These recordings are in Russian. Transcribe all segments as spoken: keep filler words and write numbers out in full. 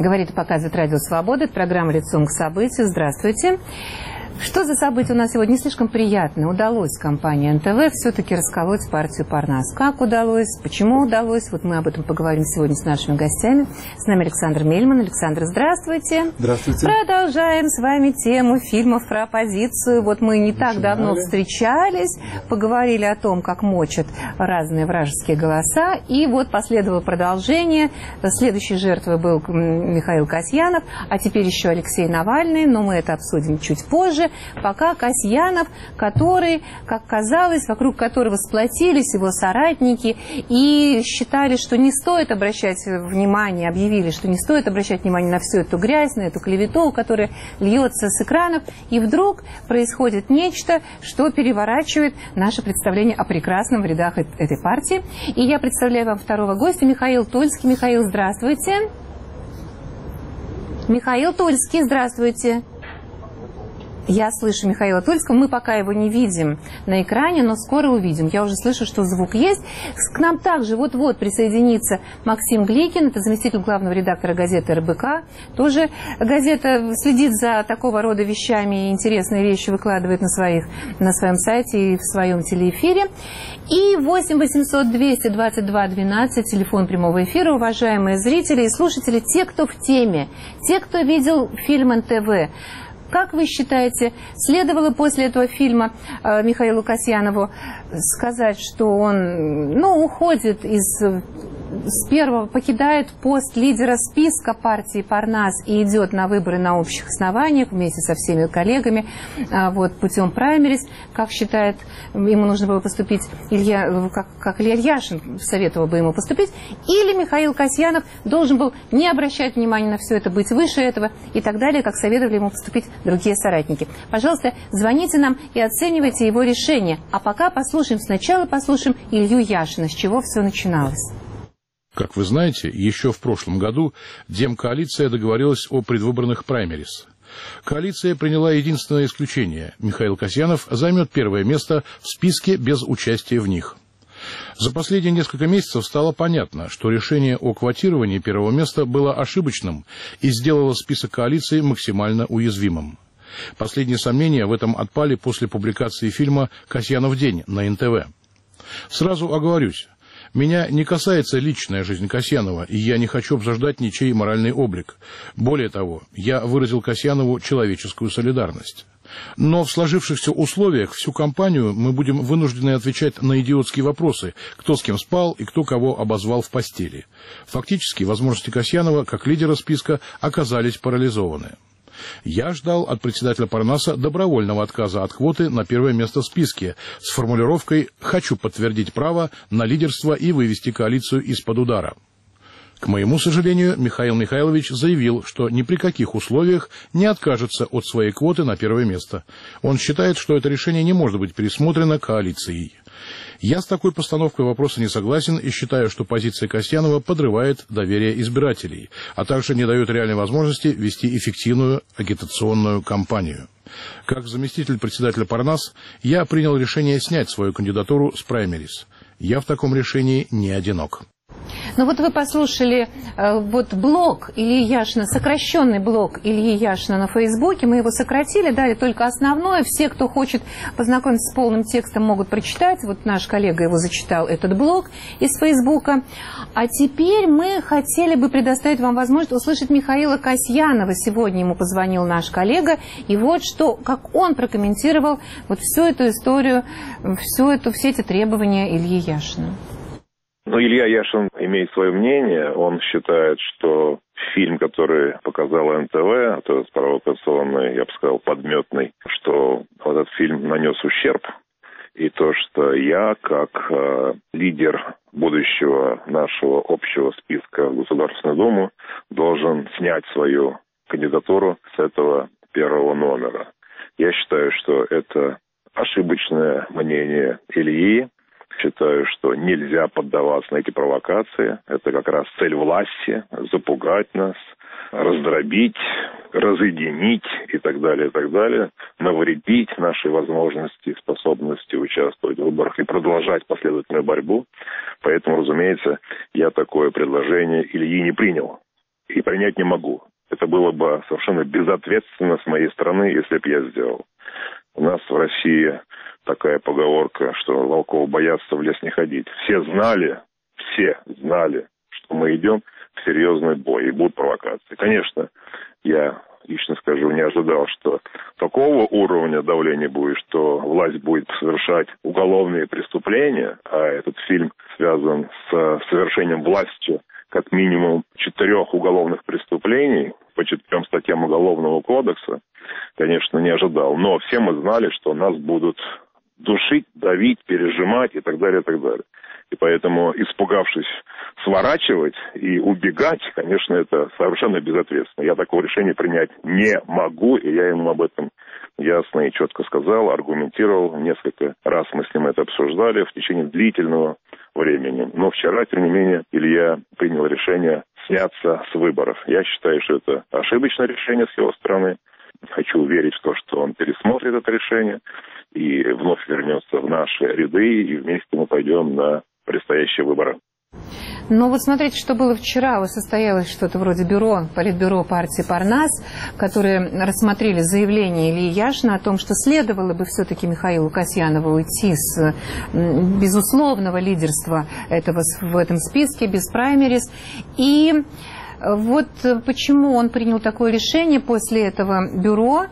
Говорит и показывает Радио Свобода. Это программа «Лицом к событию». Здравствуйте. Что за событие у нас сегодня? Не слишком приятно. Удалось компании эн тэ вэ все-таки расколоть партию Парнас. Как удалось? Почему удалось? Вот мы об этом поговорим сегодня с нашими гостями. С нами Александр Мельман. Александр, здравствуйте. Здравствуйте. Продолжаем с вами тему фильмов про оппозицию. Вот мы не так Начинали. давно встречались, поговорили о том, как мочат разные вражеские голоса. И вот последовало продолжение. Следующей жертвой был Михаил Касьянов, а теперь еще Алексей Навальный. Но мы это обсудим чуть позже. Пока Касьянов, который, как казалось, вокруг которого сплотились его соратники и считали, что не стоит обращать внимание, объявили, что не стоит обращать внимание на всю эту грязь, на эту клевету, которая льется с экранов, и вдруг происходит нечто, что переворачивает наше представление о прекрасном в рядах этой партии. И я представляю вам второго гостя, Михаил Тульский. Михаил, здравствуйте. Михаил Тульский, здравствуйте. Я слышу Михаила Тульского, мы пока его не видим на экране, но скоро увидим. Я уже слышу, что звук есть. К нам также вот-вот присоединится Максим Гликин, это заместитель главного редактора газеты эр бэ ка. Тоже газета следит за такого рода вещами, интересные вещи выкладывает на, своих, на своем сайте и в своем телеэфире. И восемь восемьсот двести двадцать два двенадцать, телефон прямого эфира, уважаемые зрители и слушатели, те, кто в теме, те, кто видел фильм эн тэ вэ. Как вы считаете, следовало после этого фильма э, Михаилу Касьянову сказать, что он ну, уходит из, с первого, покидает пост лидера списка партии Парнас и идет на выборы на общих основаниях вместе со всеми коллегами э, вот, путем праймерис? Как считает, ему нужно было поступить, Илья, как, как Илья Яшин советовал бы ему поступить? Или Михаил Касьянов должен был не обращать внимания на все это, быть выше этого и так далее, как советовали ему поступить другие соратники? Пожалуйста, звоните нам и оценивайте его решение. А пока послушаем, сначала послушаем Илью Яшина, с чего все начиналось. Как вы знаете, еще в прошлом году Демкоалиция договорилась о предвыборных праймерис. Коалиция приняла единственное исключение. Михаил Касьянов займет первое место в списке без участия в них. За последние несколько месяцев стало понятно, что решение о квотировании первого места было ошибочным и сделало список коалиции максимально уязвимым. Последние сомнения в этом отпали после публикации фильма «Касьянов день» на эн тэ вэ. Сразу оговорюсь, меня не касается личная жизнь Касьянова, и я не хочу обсуждать ничей моральный облик. Более того, я выразил Касьянову человеческую солидарность. Но в сложившихся условиях всю кампанию мы будем вынуждены отвечать на идиотские вопросы, кто с кем спал и кто кого обозвал в постели. Фактически, возможности Касьянова, как лидера списка, оказались парализованы. Я ждал от председателя Парнаса добровольного отказа от квоты на первое место в списке с формулировкой «хочу подтвердить право на лидерство и вывести коалицию из-под удара». К моему сожалению, Михаил Михайлович заявил, что ни при каких условиях не откажется от своей квоты на первое место. Он считает, что это решение не может быть пересмотрено коалицией. Я с такой постановкой вопроса не согласен и считаю, что позиция Касьянова подрывает доверие избирателей, а также не дает реальной возможности вести эффективную агитационную кампанию. Как заместитель председателя Парнас, я принял решение снять свою кандидатуру с праймерис. Я в таком решении не одинок. Ну вот вы послушали э, вот блог Ильи Яшина, сокращенный блог Ильи Яшина на Фейсбуке. Мы его сократили, дали только основное. Все, кто хочет познакомиться с полным текстом, могут прочитать. Вот наш коллега его зачитал, этот блог из Фейсбука. А теперь мы хотели бы предоставить вам возможность услышать Михаила Касьянова. Сегодня ему позвонил наш коллега. И вот что, как он прокомментировал вот всю эту историю, всю эту, все эти требования Ильи Яшина. Ну, Илья Яшин имеет свое мнение. Он считает, что фильм, который показал эн тэ вэ, это провокационный, я бы сказал, подметный, что вот этот фильм нанес ущерб. И то, что я, как э, лидер будущего нашего общего списка в Государственную Думу, должен снять свою кандидатуру с этого первого номера. Я считаю, что это ошибочное мнение Ильи. Считаю, что нельзя поддаваться на эти провокации. Это как раз цель власти – запугать нас, раздробить, разъединить и так далее, и так далее, навредить нашей возможности, способности участвовать в выборах и продолжать последовательную борьбу. Поэтому, разумеется, я такое предложение Ильи не принял. и принять не могу. Это было бы совершенно безответственно с моей стороны, если бы я сделал. У нас в России такая поговорка, что волков боятся, в лес не ходить. Все знали, все знали, что мы идем в серьезный бой и будут провокации. Конечно, я лично скажу, не ожидал, что такого уровня давления будет, что власть будет совершать уголовные преступления, а этот фильм связан с совершением властью как минимум четырех уголовных преступлений по четырем статьям Уголовного кодекса, конечно, не ожидал. Но все мы знали, что нас будут душить, давить, пережимать и так далее, и так далее. И поэтому, испугавшись сворачивать и убегать, конечно, это совершенно безответственно. Я такого решения принять не могу, и я ему об этом ясно и четко сказал, аргументировал. Несколько раз мы с ним это обсуждали в течение длительного времени. Но вчера, тем не менее, Илья принял решение сняться с выборов. Я считаю, что это ошибочное решение с его стороны. Хочу верить в то, что он пересмотрит это решение и вновь вернется в наши ряды, и вместе мы пойдем на предстоящие выборы. Ну вот смотрите, что было вчера. Состоялось что-то вроде бюро, политбюро партии Парнас, которые рассмотрели заявление Ильи Яшина о том, что следовало бы все-таки Михаилу Касьянову уйти с безусловного лидерства этого, в этом списке, без праймерис. И вот почему он принял такое решение после этого бюро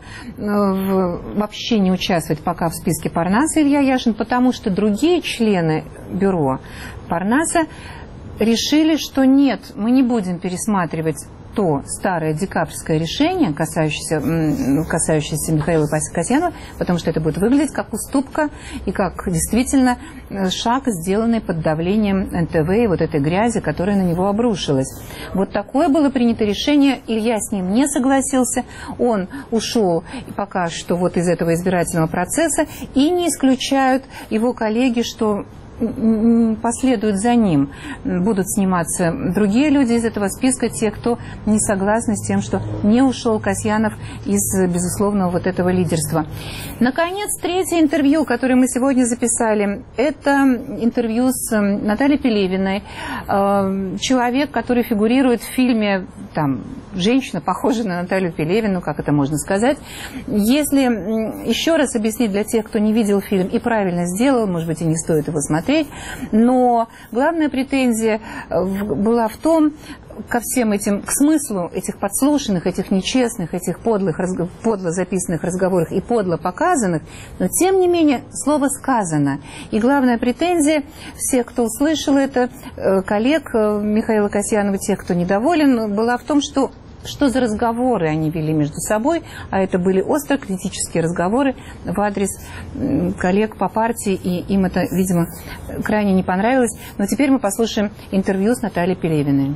вообще не участвовать пока в списке Парнаса Илья Яшин, потому что другие члены бюро Парнаса решили, что нет, мы не будем пересматривать то старое декабрьское решение, касающееся, касающееся Михаила Касьянова, потому что это будет выглядеть как уступка и как действительно шаг, сделанный под давлением эн тэ вэ и вот этой грязи, которая на него обрушилась. Вот такое было принято решение. Илья с ним не согласился. Он ушел пока что вот из этого избирательного процесса, и не исключают его коллеги, что последуют за ним. Будут сниматься другие люди из этого списка, те, кто не согласны с тем, что не ушел Касьянов из безусловного вот этого лидерства. Наконец, третье интервью, которое мы сегодня записали, это интервью с Натальей Пелевиной. Человек, который фигурирует в фильме, там, женщина, похожая на Наталью Пелевину, как это можно сказать. Если еще раз объяснить для тех, кто не видел фильм и правильно сделал, может быть, и не стоит его смотреть, но главная претензия была в том, ко всем этим, к смыслу этих подслушанных, этих нечестных, этих подлых, подло записанных разговорах и подло показанных, но тем не менее слово сказано. И главная претензия всех, кто услышал это, коллег Михаила Касьянова, тех, кто недоволен, была в том, что что за разговоры они вели между собой, а это были остро критические разговоры в адрес коллег по партии, и им это, видимо, крайне не понравилось. Но теперь мы послушаем интервью с Натальей Пелевиной.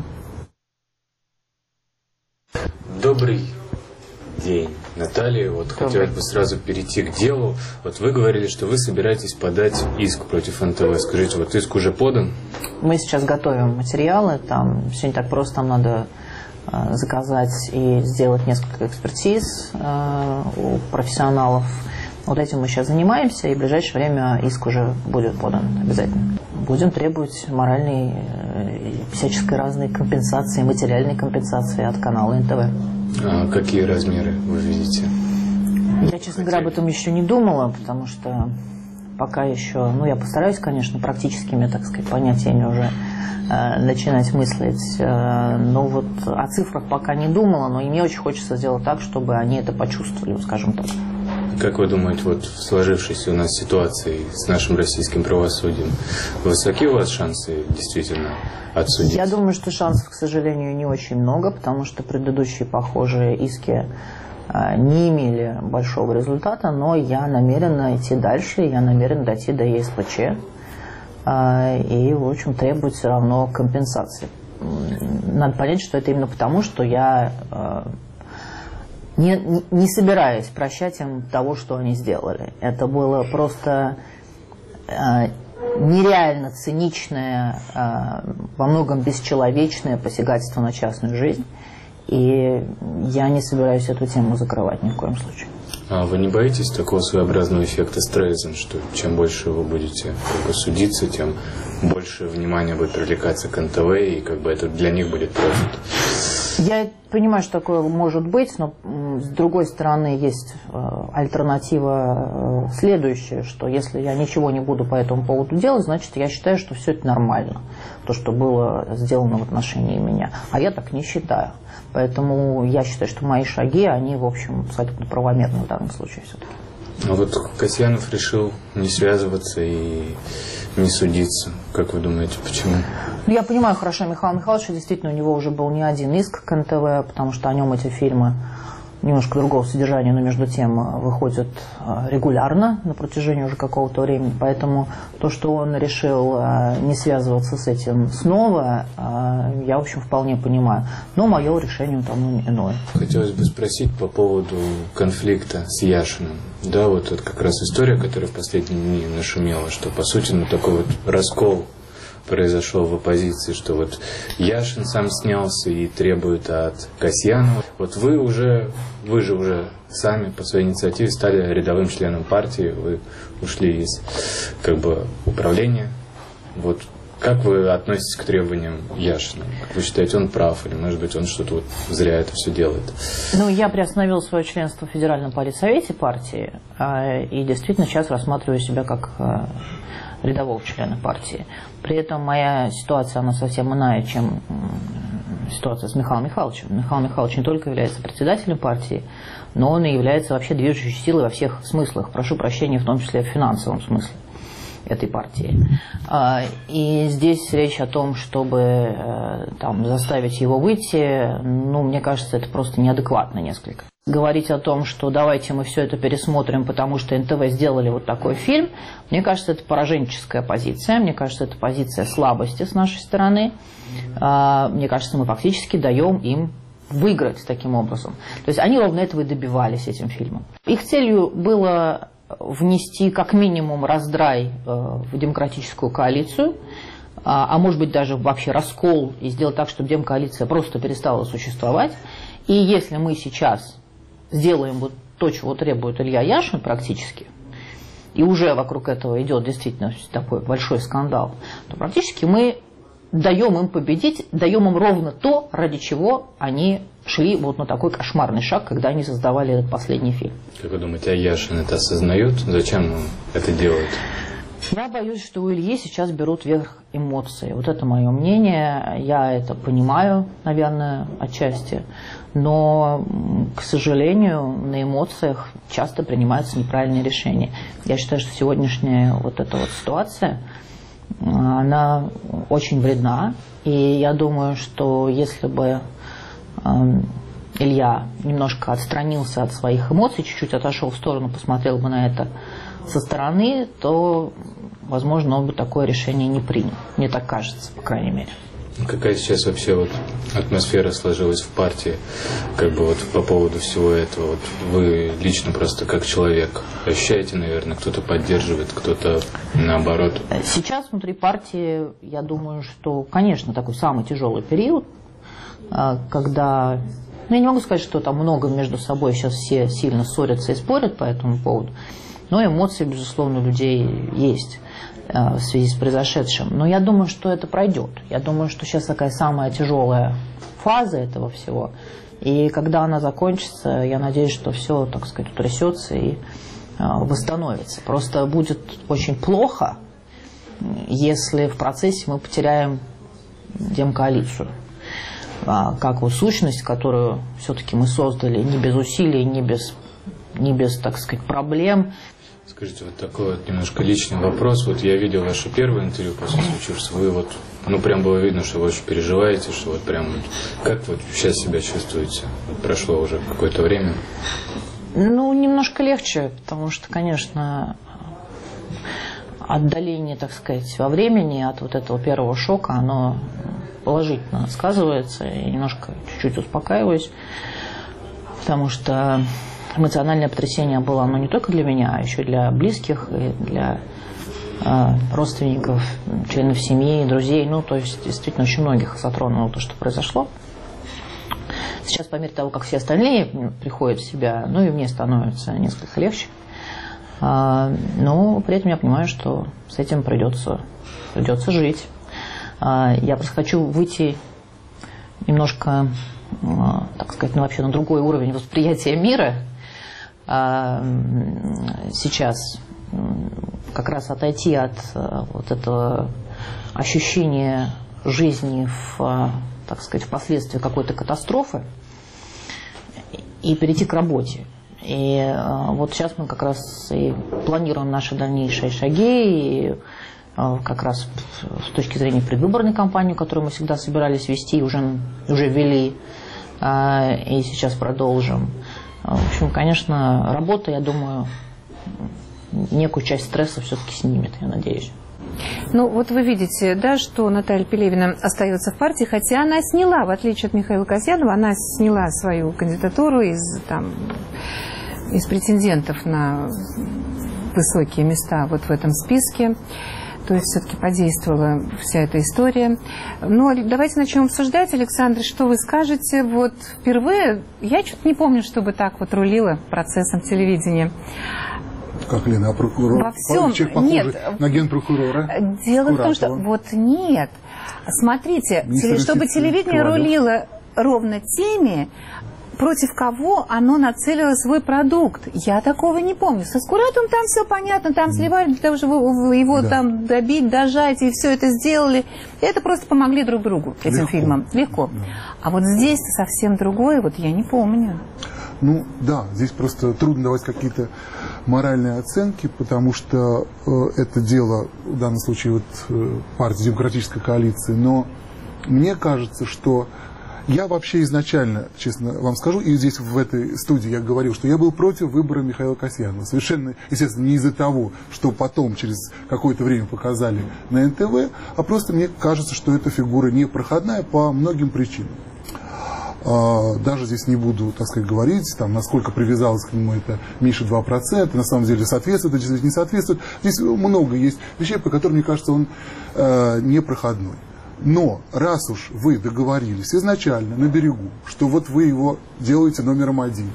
Добрый день, Наталья. Вот хотелось бы сразу перейти к делу. Вот вы говорили, что вы собираетесь подать иск против эн тэ вэ. Скажите, вот иск уже подан? Мы сейчас готовим материалы. Там все не так просто, там надо заказать и сделать несколько экспертиз э, у профессионалов. Вот этим мы сейчас занимаемся, и в ближайшее время иск уже будет подан обязательно. Будем требовать моральной, э, всяческой разной компенсации, материальной компенсации от канала эн тэ вэ. А какие размеры вы видите? Я, честно говоря, об этом еще не думала, потому что пока еще, ну, я постараюсь, конечно, практическими, так сказать, понятиями уже начинать мыслить. Но вот о цифрах пока не думала, но и мне очень хочется сделать так, чтобы они это почувствовали, скажем так. Как вы думаете, вот в сложившейся у нас ситуации с нашим российским правосудием, высоки у вас шансы действительно отсудить? Я думаю, что шансов, к сожалению, не очень много, потому что предыдущие похожие иски не имели большого результата, но я намерена идти дальше, я намерена дойти до е эс пэ че. И, в общем, требует все равно компенсации. Надо понять, что это именно потому, что я не, не собираюсь прощать им того, что они сделали. Это было просто нереально циничное, во многом бесчеловечное посягательство на частную жизнь. И я не собираюсь эту тему закрывать ни в коем случае. А вы не боитесь такого своеобразного эффекта Стрейзен, что чем больше вы будете как бы судиться, тем больше внимания будет привлекаться к эн тэ вэ, и как бы это для них будет профит? Я понимаю, что такое может быть, но с другой стороны есть альтернатива следующая, что если я ничего не буду по этому поводу делать, значит, я считаю, что все это нормально, то, что было сделано в отношении меня. А я так не считаю. Поэтому я считаю, что мои шаги, они, в общем, абсолютно правомерны в данном случае все-таки. А вот Касьянов решил не связываться и не судиться. Как вы думаете, почему? Ну, я понимаю хорошо Михаила Михайловича, действительно, у него уже был не один иск к эн тэ вэ, потому что о нем эти фильмы немножко другого содержания, но между тем выходят регулярно на протяжении уже какого-то времени. Поэтому то, что он решил не связываться с этим снова, я, в общем, вполне понимаю. Но мое решение тому иное. Хотелось бы спросить по поводу конфликта с Яшиным. Да, вот это как раз история, которая в последние дни нашумела, что, по сути, ну, такой вот раскол произошел в оппозиции, что вот Яшин сам снялся и требует от Касьянова. Вот вы уже, вы же уже сами по своей инициативе стали рядовым членом партии, вы ушли из как бы управления. Вот как вы относитесь к требованиям Яшина? Как вы считаете, он прав или, может быть, он что-то вот зря это все делает? Ну, я приостановила свое членство в Федеральном политсовете партии и действительно сейчас рассматриваю себя как рядового члена партии. При этом моя ситуация, она совсем иная, чем ситуация с Михаилом Михайловичем. Михаил Михайлович не только является председателем партии, но он и является вообще движущей силой во всех смыслах. Прошу прощения, в том числе в финансовом смысле этой партии. И здесь речь о том, чтобы там заставить его выйти, ну, мне кажется, это просто неадекватно несколько. Говорить о том, что давайте мы все это пересмотрим, потому что эн тэ вэ сделали вот такой фильм, мне кажется, это пораженческая позиция, мне кажется, это позиция слабости с нашей стороны. Мне кажется, мы фактически даем им выиграть таким образом. То есть они ровно этого и добивались этим фильмом. Их целью было внести как минимум раздрай в демократическую коалицию, а может быть даже вообще раскол и сделать так, чтобы демкоалиция просто перестала существовать. И если мы сейчас сделаем вот то, чего требует Илья Яшин практически, и уже вокруг этого идет действительно такой большой скандал, то практически мы даем им победить, даем им ровно то, ради чего они шли вот на такой кошмарный шаг, когда они создавали этот последний фильм. Как вы думаете, а Яшин это осознает? Зачем он это делает? Я боюсь, что у Ильи сейчас берут верх эмоции. Вот это мое мнение. Я это понимаю, наверное, отчасти. Но, к сожалению, на эмоциях часто принимаются неправильные решения. Я считаю, что сегодняшняя вот эта вот ситуация, она очень вредна. И я думаю, что если бы э, Илья немножко отстранился от своих эмоций, чуть-чуть отошел в сторону, посмотрел бы на это со стороны, то, возможно, он бы такое решение не принял. Мне так кажется, по крайней мере. Какая сейчас вообще вот атмосфера сложилась в партии, как бы вот по поводу всего этого? Вот вы лично просто как человек ощущаете, наверное, кто-то поддерживает, кто-то наоборот? Сейчас внутри партии, я думаю, что, конечно, такой самый тяжелый период, когда... Ну, я не могу сказать, что там много между собой сейчас все сильно ссорятся и спорят по этому поводу, но эмоции, безусловно, у людей есть в связи с произошедшим. Но я думаю, что это пройдет. Я думаю, что сейчас такая самая тяжелая фаза этого всего. И когда она закончится, я надеюсь, что все, так сказать, утрясется и восстановится. Просто будет очень плохо, если в процессе мы потеряем демкоалицию. Как вот сущность, которую все-таки мы создали не без усилий, не без, не без, так сказать, проблем. Скажите, вот такой вот немножко личный вопрос. Вот я видел ваше первое интервью после случившегося. Вы вот, ну прям было видно, что вы очень переживаете, что вот прям вот, как вы сейчас себя чувствуете? Вот прошло уже какое-то время. Ну, немножко легче, потому что, конечно, отдаление, так сказать, во времени от вот этого первого шока, оно положительно сказывается. Я немножко чуть-чуть успокаиваюсь, потому что эмоциональное потрясение было оно не только для меня, а еще и для близких, и для э, родственников, членов семьи, друзей. Ну, то есть, действительно, очень многих затронуло то, что произошло. Сейчас, по мере того, как все остальные приходят в себя, ну, и мне становится несколько легче. Э, но при этом я понимаю, что с этим придется, придется жить. Э, я просто хочу выйти немножко так сказать, ну, вообще на другой уровень восприятия мира. Сейчас как раз отойти от вот этого ощущения жизни в, так сказать, впоследствии какой-то катастрофы и перейти к работе. И вот сейчас мы как раз и планируем наши дальнейшие шаги, и как раз с точки зрения предвыборной кампании, которую мы всегда собирались вести, уже, уже ввели, и сейчас продолжим. В общем, конечно, работа, я думаю, некую часть стресса все-таки снимет, я надеюсь. Ну, вот вы видите, да, что Наталья Пелевина остается в партии, хотя она сняла, в отличие от Михаила Касьянова, она сняла свою кандидатуру из, там, из претендентов на высокие места вот в этом списке. То есть все-таки подействовала вся эта история. Но давайте начнем обсуждать. Александр, что вы скажете? Вот впервые, я что-то не помню, чтобы так вот рулила процессом телевидения. Как, Лена, а прокурор? Во всем, Человек похожий нет. на генпрокурора? Дело в том, что вот нет. Смотрите, теле, чтобы телевидение рулило ровно теми, против кого оно нацелило свой продукт. Я такого не помню. Со Скуратовым там все понятно, там сливали для того, чтобы его да. там добить, дожать, и все это сделали. Это просто помогли друг другу, этим Легко. фильмам. Легко. Да. А вот здесь совсем другое, вот я не помню. Ну, да, здесь просто трудно давать какие-то моральные оценки, потому что э, это дело, в данном случае, вот, э, партии Демократической коалиции, но мне кажется, что я вообще изначально, честно вам скажу, и здесь в этой студии я говорил, что я был против выбора Михаила Касьянова. Совершенно, естественно, не из-за того, что потом через какое-то время показали на эн тэ вэ, а просто мне кажется, что эта фигура непроходная по многим причинам. Даже здесь не буду, так сказать, говорить, там, насколько привязалась к нему это меньше два процента, на самом деле соответствует, это не соответствует. Здесь много есть вещей, по которым, мне кажется, он э, непроходной. Но раз уж вы договорились изначально на берегу, что вот вы его делаете номером один,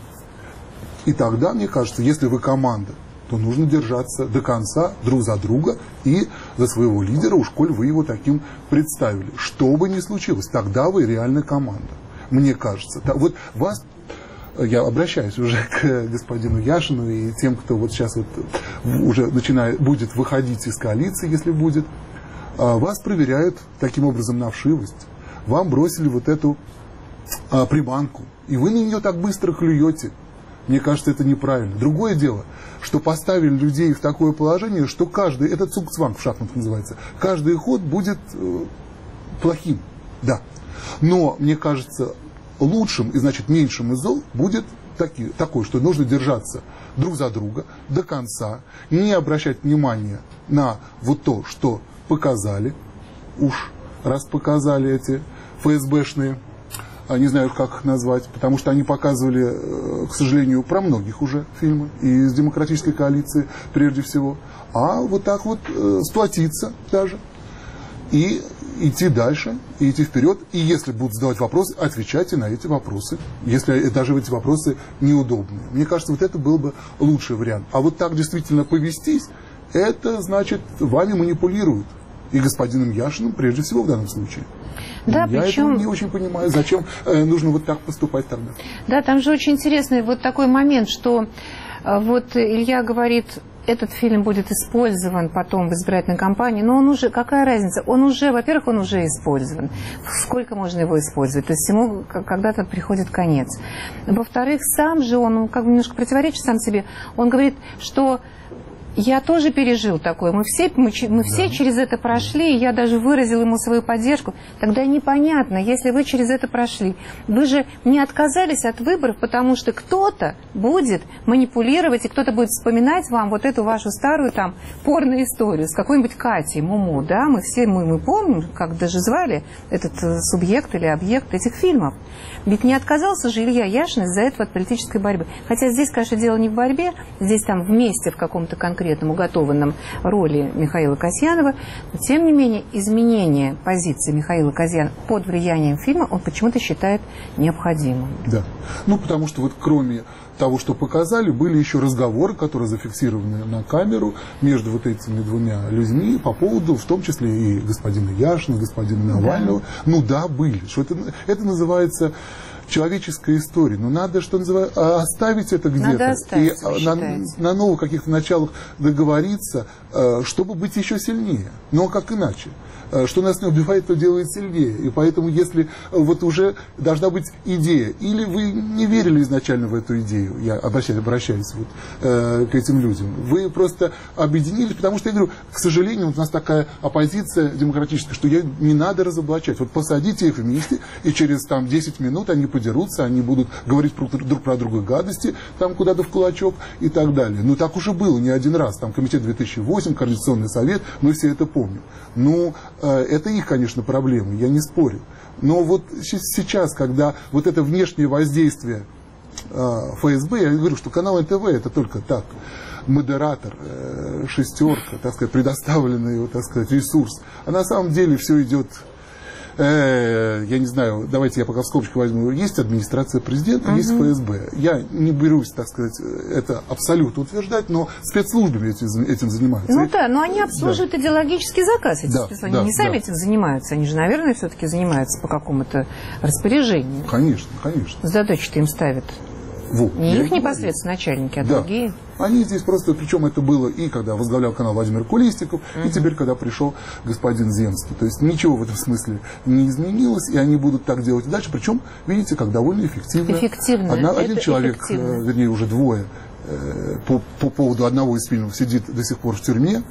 и тогда, мне кажется, если вы команда, то нужно держаться до конца друг за друга и за своего лидера, уж коль вы его таким представили. Что бы ни случилось, тогда вы реальная команда. Мне кажется. Да, вот вас, я обращаюсь уже к господину Яшину и тем, кто вот сейчас вот уже начинает, будет выходить из коалиции, если будет, вас проверяют таким образом на вшивость. Вам бросили вот эту а, приманку, и вы на нее так быстро клюете. Мне кажется, это неправильно. Другое дело, что поставили людей в такое положение, что каждый, это цугцванг в шахматах называется, каждый ход будет э, плохим. Да. Но, мне кажется, лучшим и, значит, меньшим из зол будет таки, такой, что нужно держаться друг за друга до конца, не обращать внимания на вот то, что показали, уж раз показали эти эф эс бэшные, не знаю, как их назвать, потому что они показывали, к сожалению, про многих уже фильмы, и из Демократической коалиции прежде всего, а вот так вот э, сплотиться даже, и идти дальше, и идти вперед, и если будут задавать вопросы, отвечайте на эти вопросы, если даже эти вопросы неудобные. Мне кажется, вот это был бы лучший вариант. А вот так действительно повестись, это значит, вами манипулируют. И господином Яшиным, прежде всего, в данном случае. Да, Я причем... этого не очень понимаю, зачем э, нужно вот так поступать тогда. Да, там же очень интересный вот такой момент, что вот Илья говорит, этот фильм будет использован потом в избирательной кампании, но он уже, какая разница, он уже, во-первых, он уже использован. Сколько можно его использовать? То есть ему когда-то приходит конец. Во-вторых, сам же он, как бы немножко противоречит сам себе, он говорит, что я тоже пережил такое. Мы все, мы, мы все да. через это прошли, и я даже выразил ему свою поддержку. Тогда непонятно, если вы через это прошли. Вы же не отказались от выборов, потому что кто-то будет манипулировать, и кто-то будет вспоминать вам вот эту вашу старую там порную историю с какой-нибудь Катей Муму. Да? Мы все мы, мы помним, как даже звали этот субъект или объект этих фильмов. Ведь не отказался же Илья Яшин из-за этого от политической борьбы. Хотя здесь, конечно, дело не в борьбе, здесь там вместе в каком-то конкретном уготованном роли Михаила Касьянова, но тем не менее изменение позиции Михаила Касьянова под влиянием фильма он почему-то считает необходимым. Да. Ну, потому что вот кроме того, что показали, были еще разговоры, которые зафиксированы на камеру между вот этими двумя людьми по поводу, в том числе и господина Яшина, и господина Навального. Да. Ну да, были. Что это, это называется человеческая история. Но надо, что называется, оставить это где-то. И на, на новых каких-то началах договориться, чтобы быть еще сильнее. Но как иначе? Что нас не убивает, то делает сильнее. И поэтому, если вот уже должна быть идея, или вы не верили изначально в эту идею, я обращаюсь, обращаюсь вот, э, к этим людям, вы просто объединились, потому что, я говорю, к сожалению, вот у нас такая оппозиция демократическая, что ее не надо разоблачать. Вот посадите их вместе, и через там, десять минут они подерутся, они будут говорить про, друг про друга гадости, там куда-то в кулачок и так далее. Ну, так уже было не один раз. Там комитет две тысячи восемь, Координационный совет, мы все это помним. Ну, это их, конечно, проблемы, я не спорю. Но вот сейчас, когда вот это внешнее воздействие эф эс бэ, я говорю, что канал эн тэ вэ это только так, модератор, шестерка, так сказать, предоставленный, так сказать, ресурс. А на самом деле все идет, э, я не знаю, давайте я пока в скобочку возьму, есть администрация президента, uh-huh. есть эф эс бэ. Я не берусь, так сказать, это абсолютно утверждать, но спецслужбами этим, этим занимаются. Ну да, но они обслуживают да. идеологический заказ, эти да, спецслужбы. Да, они не сами да. этим занимаются, они же, наверное, все-таки занимаются по какому-то распоряжению. Конечно, конечно. Задачи-то им ставят. Вот, не их непосредственно начальники, а да. другие. Они здесь просто, причем это было и когда возглавлял канал Владимир Кулистиков, uh-huh. и теперь, когда пришел господин Земский. То есть ничего в этом смысле не изменилось, и они будут так делать и дальше. Причем, видите, как довольно эффективно. Эффективно. Одна, один это человек, эффективно. вернее, уже двое, по, по поводу одного из фильмов сидит до сих пор в тюрьме,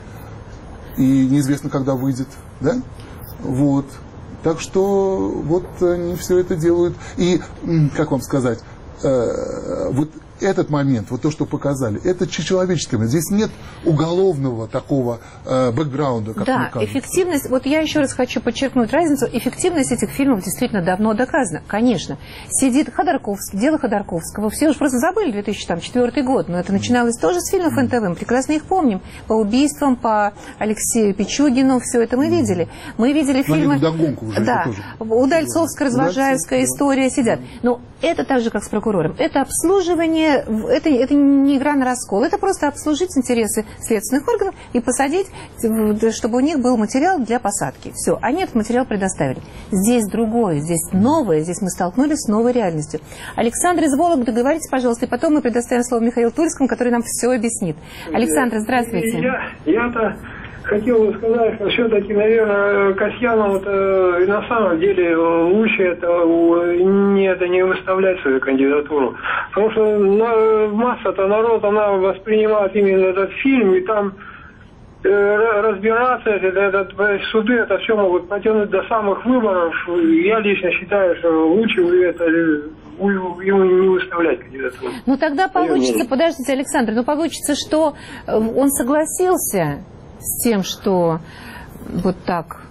и неизвестно, когда выйдет, да? Вот. Так что вот они все это делают. И, как вам сказать, вот этот момент, вот то, что показали, это человеческое. Здесь нет уголовного такого э, бэкграунда, как да, мне кажется. Эффективность, вот я еще раз хочу подчеркнуть разницу, эффективность этих фильмов действительно давно доказана. Конечно, сидит Ходорковский, дело Ходорковского, все уже просто забыли две тысячи четвёртый год, но это начиналось тоже с фильмов эн тэ вэ, мы прекрасно их помним, по убийствам, по Алексею Пичугину, все это мы видели. Мы видели но фильмы... Уже да, Удальцовская, Развожаевская история сидят. Но это так же, как с прокурором. Это обслуживание, это, это не игра на раскол, это просто обслужить интересы следственных органов и посадить, чтобы у них был материал для посадки. Все, они этот материал предоставили. Здесь другое, здесь новое, здесь мы столкнулись с новой реальностью. Александр из Вологды, говорите, пожалуйста, и потом мы предоставим слово Михаилу Тульскому, который нам все объяснит. Александр, здравствуйте. Я, я-то хотел бы сказать, что все-таки, наверное, Касьянову э, на самом деле лучше это не, это не выставлять свою кандидатуру. Потому что на, масса-то народ, она воспринимает именно этот фильм, и там э, разбираться, это, это, суды, это все могут потянуть до самых выборов. Я лично считаю, что лучше это ему не выставлять кандидатуру. Ну тогда получится, подождите, Александр, ну получится, что он согласился с тем, что вот так.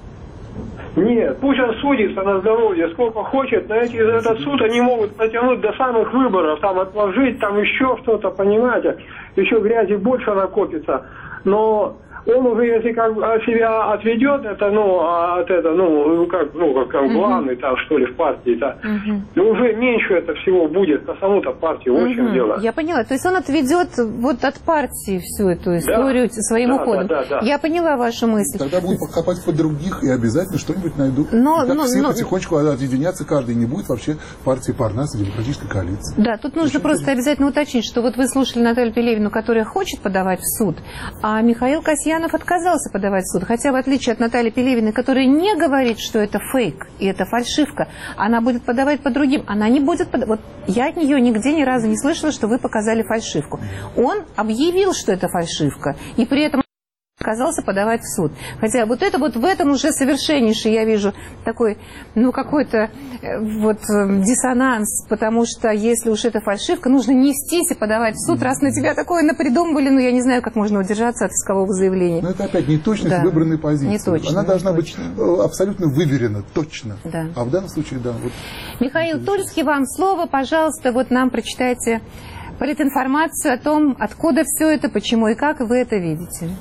Нет, пусть он судится на здоровье, сколько хочет, но эти, этот суд они могут потянуть до самых выборов, там отложить, там еще что-то, понимаете, еще грязи больше накопится. Но он уже, если как себя отведет, это, ну, от это, ну, как, ну, как uh-huh. главный там, что ли, в партии, да, uh-huh. ну, уже меньше это всего будет по самому-то партии, uh-huh. очень дело. Я поняла, то есть он отведет вот от партии всю эту историю да. своим да, уходом. Да, да, да. Я поняла вашу мысль. Тогда будут копать под других и обязательно что-нибудь найдут. Но, так но, все но... потихонечку отъединяться каждый, не будет вообще партии Парнас и демократической коалиции. Да, тут нужно Очень просто будет. обязательно уточнить, что вот вы слушали Наталью Пелевину, которая хочет подавать в суд, а Михаил Касьянов отказался подавать в суд. Хотя, в отличие от Натальи Пелевиной, которая не говорит, что это фейк и это фальшивка, она будет подавать по другим. Она не будет подавать. Вот я от нее нигде ни разу не слышала, что вы показали фальшивку. Он объявил, что это фальшивка, и при этом отказался подавать в суд. Хотя вот это вот в этом уже совершеннейший, я вижу, такой, ну, какой-то вот диссонанс, потому что если уж это фальшивка, нужно нестись и подавать в суд, раз на тебя такое напридумывали, ну, я не знаю, как можно удержаться от искового заявления. Но это опять неточность да. выбранной позиции. Неточно, Она должна неточно. быть абсолютно выверена, точно. Да. А в данном случае, да. Вот. Михаил Тульский, вам слово, пожалуйста, вот нам прочитайте политинформацию о том, откуда все это, почему и как вы это видите.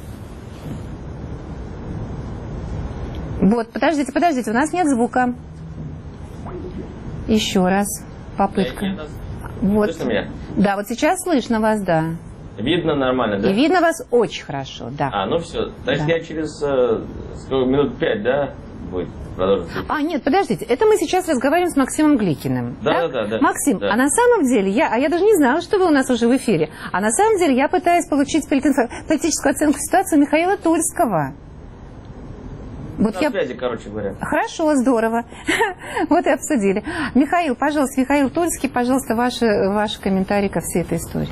Вот, подождите, подождите, у нас нет звука. Еще раз, попытка. Да, вот. Слышно меня? Да, вот сейчас слышно вас, да. Видно нормально, да? И видно вас очень хорошо, да. А, ну все. Значит, да. я через э, сколько, минут пять, да, будет продолжить. А, нет, подождите, это мы сейчас разговариваем с Максимом Гликиным. Да, да? да, да. Максим, да. а на самом деле, я, а я даже не знала, что вы у нас уже в эфире, а на самом деле я пытаюсь получить политическую оценку ситуации у Михаила Тульского. Вот на я... связи, короче говоря. Хорошо, здорово. Вот и обсудили. Михаил, пожалуйста, Михаил Тульский, пожалуйста, ваши, ваши комментарии ко всей этой истории.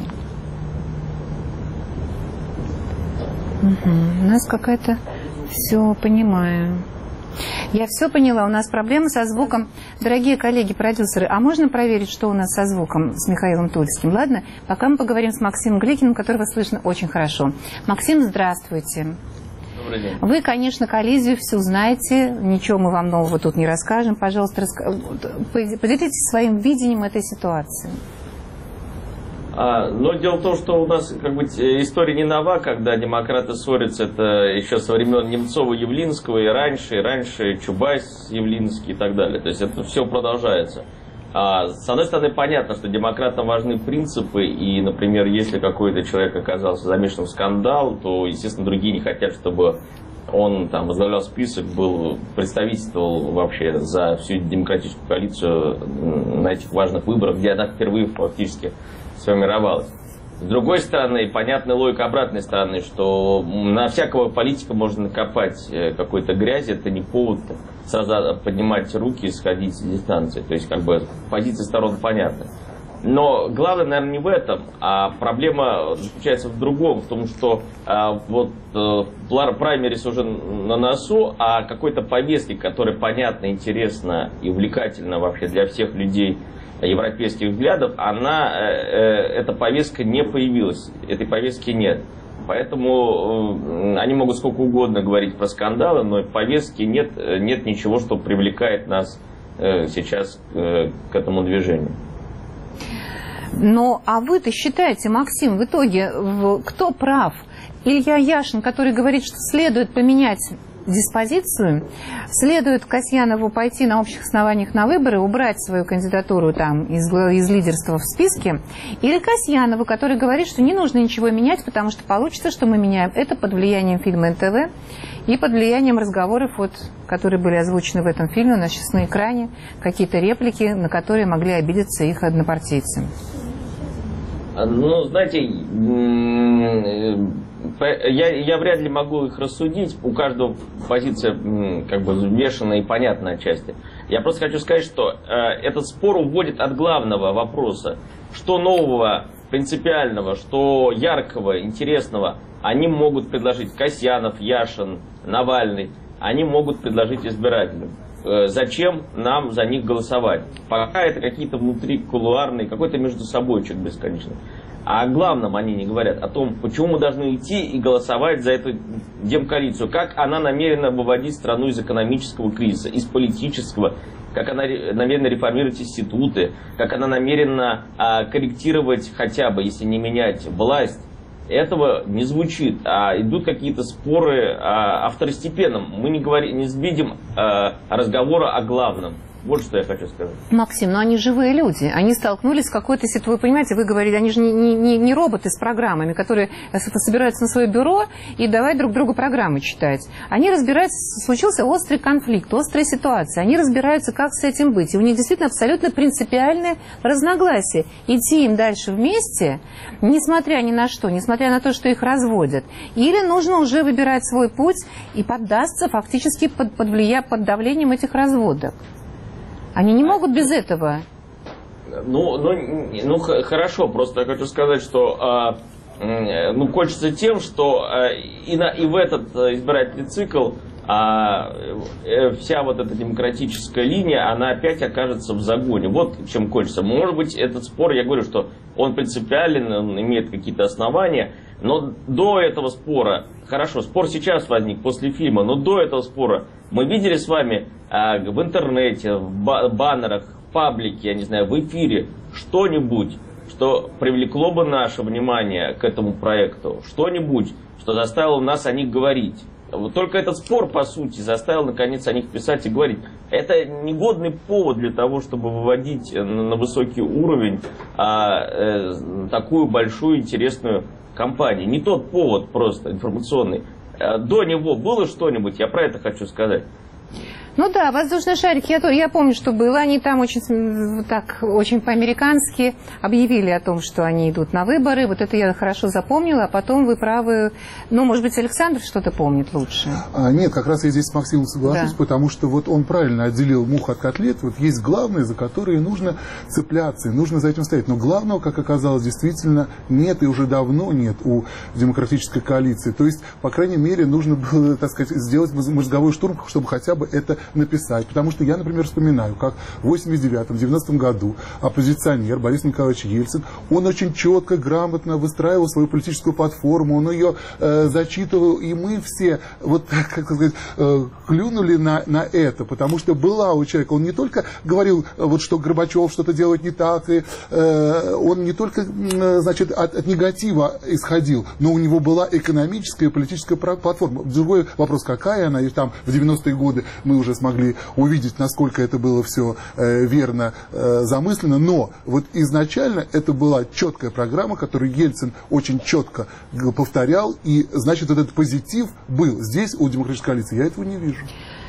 Угу. У нас какая-то... Все, понимаю. Я все поняла. У нас проблемы со звуком. Дорогие коллеги-продюсеры, а можно проверить, что у нас со звуком с Михаилом Тульским? Ладно? Пока мы поговорим с Максимом Гликиным, которого слышно очень хорошо. Максим, здравствуйте. Добрый день. Вы, конечно, коллизию всю знаете. Ничего мы вам нового тут не расскажем. Пожалуйста, раска... поделитесь своим видением этой ситуации. А, но дело в том, что у нас как бы история не нова, когда демократы ссорятся, это еще со времен Немцова, Явлинского и раньше, и раньше Чубайс, Явлинский и так далее. То есть это все продолжается. А, с одной стороны, понятно, что демократам важны принципы, и, например, если какой-то человек оказался замешан в скандал, то, естественно, другие не хотят, чтобы он там возглавлял список, был, представительствовал вообще за всю демократическую коалицию на этих важных выборах, где она впервые фактически сформировалась. С другой стороны, понятная логика обратной стороны, что на всякого политика можно накопать какой-то грязи, это не повод сразу поднимать руки и сходить с дистанции. То есть, как бы, позиции сторон понятны. Но главное, наверное, не в этом, а проблема заключается в другом, в том, что а, вот а, праймерис уже на носу, а какой-то повестки, которая понятна, интересна и увлекательна вообще для всех людей европейских взглядов, она, э, э, эта повестка не появилась, этой повестки нет. Поэтому э, они могут сколько угодно говорить про скандалы, но повестки нет, нет ничего, что привлекает нас э, сейчас э, к этому движению. Но, а вы-то считаете, Максим, в итоге кто прав? Илья Яшин, который говорит, что следует поменять диспозицию, следует Касьянову пойти на общих основаниях на выборы, убрать свою кандидатуру там из, из лидерства в списке, или Касьянову, который говорит, что не нужно ничего менять, потому что получится, что мы меняем это под влиянием фильма эн тэ вэ и под влиянием разговоров, вот, которые были озвучены в этом фильме, у нас сейчас на экране, какие-то реплики, на которые могли обидеться их однопартийцы. Ну, знаете, я, я вряд ли могу их рассудить. У каждого позиция как бы взвешенная и понятная отчасти. Я просто хочу сказать, что э, этот спор уводит от главного вопроса. Что нового, принципиального, что яркого, интересного они могут предложить Касьянов, Яшин, Навальный. Они могут предложить избирателям. Э, зачем нам за них голосовать? Пока это какие-то внутри кулуарные, какой-то между собойчик бесконечный. А о главном они не говорят, о том, почему мы должны идти и голосовать за эту демкоалицию, как она намерена выводить страну из экономического кризиса, из политического, как она намерена реформировать институты, как она намерена а, корректировать хотя бы, если не менять власть. Этого не звучит, а идут какие-то споры а, о второстепенном. Мы не, говорим, не видим а, разговора о главном. Вот что я хочу сказать. Максим, но они живые люди. Они столкнулись с какой-то ситуацией. Вы понимаете, вы говорили, они же не, не, не роботы с программами, которые собираются на свое бюро и давай друг другу программы читать. Они разбираются, случился острый конфликт, острая ситуация. Они разбираются, как с этим быть. И у них действительно абсолютно принципиальное разногласие. Идти им дальше вместе, несмотря ни на что, несмотря на то, что их разводят. Или нужно уже выбирать свой путь и поддаться фактически под, под, влия... под давлением этих разводов. Они не могут без этого. Ну, ну, ну хорошо, просто я хочу сказать, что э, ну, кончится тем, что э, и, на, и в этот избирательный цикл э, вся вот эта демократическая линия, она опять окажется в загоне. Вот чем кончится. Может быть, этот спор, я говорю, что он принципиален, он имеет какие-то основания, но до этого спора, хорошо, спор сейчас возник после фильма, но до этого спора мы видели с вами а, в интернете, в баннерах, в паблике, я не знаю, в эфире что-нибудь, что привлекло бы наше внимание к этому проекту, что-нибудь, что заставило нас о них говорить. Вот только этот спор, по сути, заставил наконец о них писать и говорить. Это негодный повод для того, чтобы выводить на высокий уровень а, э, такую большую интересную кампанию. Не тот повод просто информационный. До него было что-нибудь, я про это хочу сказать. Ну да, воздушные шарики, я, я помню, что было. Они там очень, так, очень по-американски объявили о том, что они идут на выборы. Вот это я хорошо запомнила, а потом вы правы. Ну, может быть, Александр что-то помнит лучше. А, нет, как раз я здесь с Максимом соглашусь, да. Потому что вот он правильно отделил мух от котлет. Вот есть главное, за которые нужно цепляться, и нужно за этим стоять. Но главного, как оказалось, действительно нет и уже давно нет у демократической коалиции. То есть, по крайней мере, нужно было, так сказать, сделать мозговой штурм, чтобы хотя бы это написать. Потому что я, например, вспоминаю, как в восемьдесят девятом — девяностом году оппозиционер Борис Николаевич Ельцин, он очень четко, грамотно выстраивал свою политическую платформу, он ее э, зачитывал, и мы все вот, как сказать, э, клюнули на, на это, потому что была у человека, он не только говорил, вот, что Горбачев что-то делает не так, и э, он не только, э, значит, от, от негатива исходил, но у него была экономическая и политическая платформа. Другой вопрос, какая она, и там в девяностые годы мы уже смогли увидеть, насколько это было все э, верно э, замысленно, но вот изначально это была четкая программа, которую Ельцин очень четко повторял, и значит этот позитив был. Здесь у демократической коалиции я этого не вижу.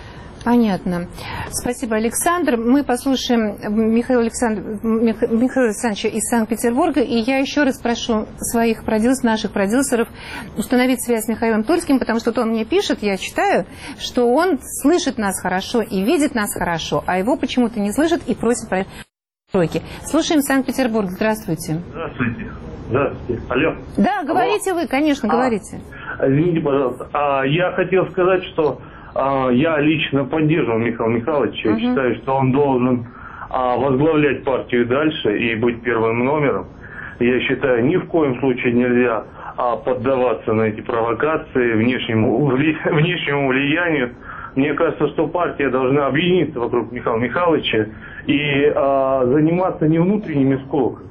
Понятно. Спасибо, Александр. Мы послушаем Михаила, Александр... Михаила Александровича из Санкт-Петербурга, и я еще раз прошу своих продюсеров, наших продюсеров установить связь с Михаилом Тульским, потому что он мне пишет, я читаю, что он слышит нас хорошо и видит нас хорошо, а его почему-то не слышит и просит про сроки. Слушаем Санкт-Петербург. Здравствуйте. Здравствуйте. Здравствуйте. Алло. Да, говорите Алло. Вы, конечно, а, говорите. Извините, пожалуйста. А, я хотел сказать, что а, я лично поддерживаю Михаила Михайловича. Uh-huh. Считаю, что он должен а, возглавлять партию дальше и быть первым номером. Я считаю, ни в коем случае нельзя а, поддаваться на эти провокации, внешнему, вли... внешнему влиянию. Мне кажется, что партия должна объединиться вокруг Михаила Михайловича и а, заниматься не внутренними склоками,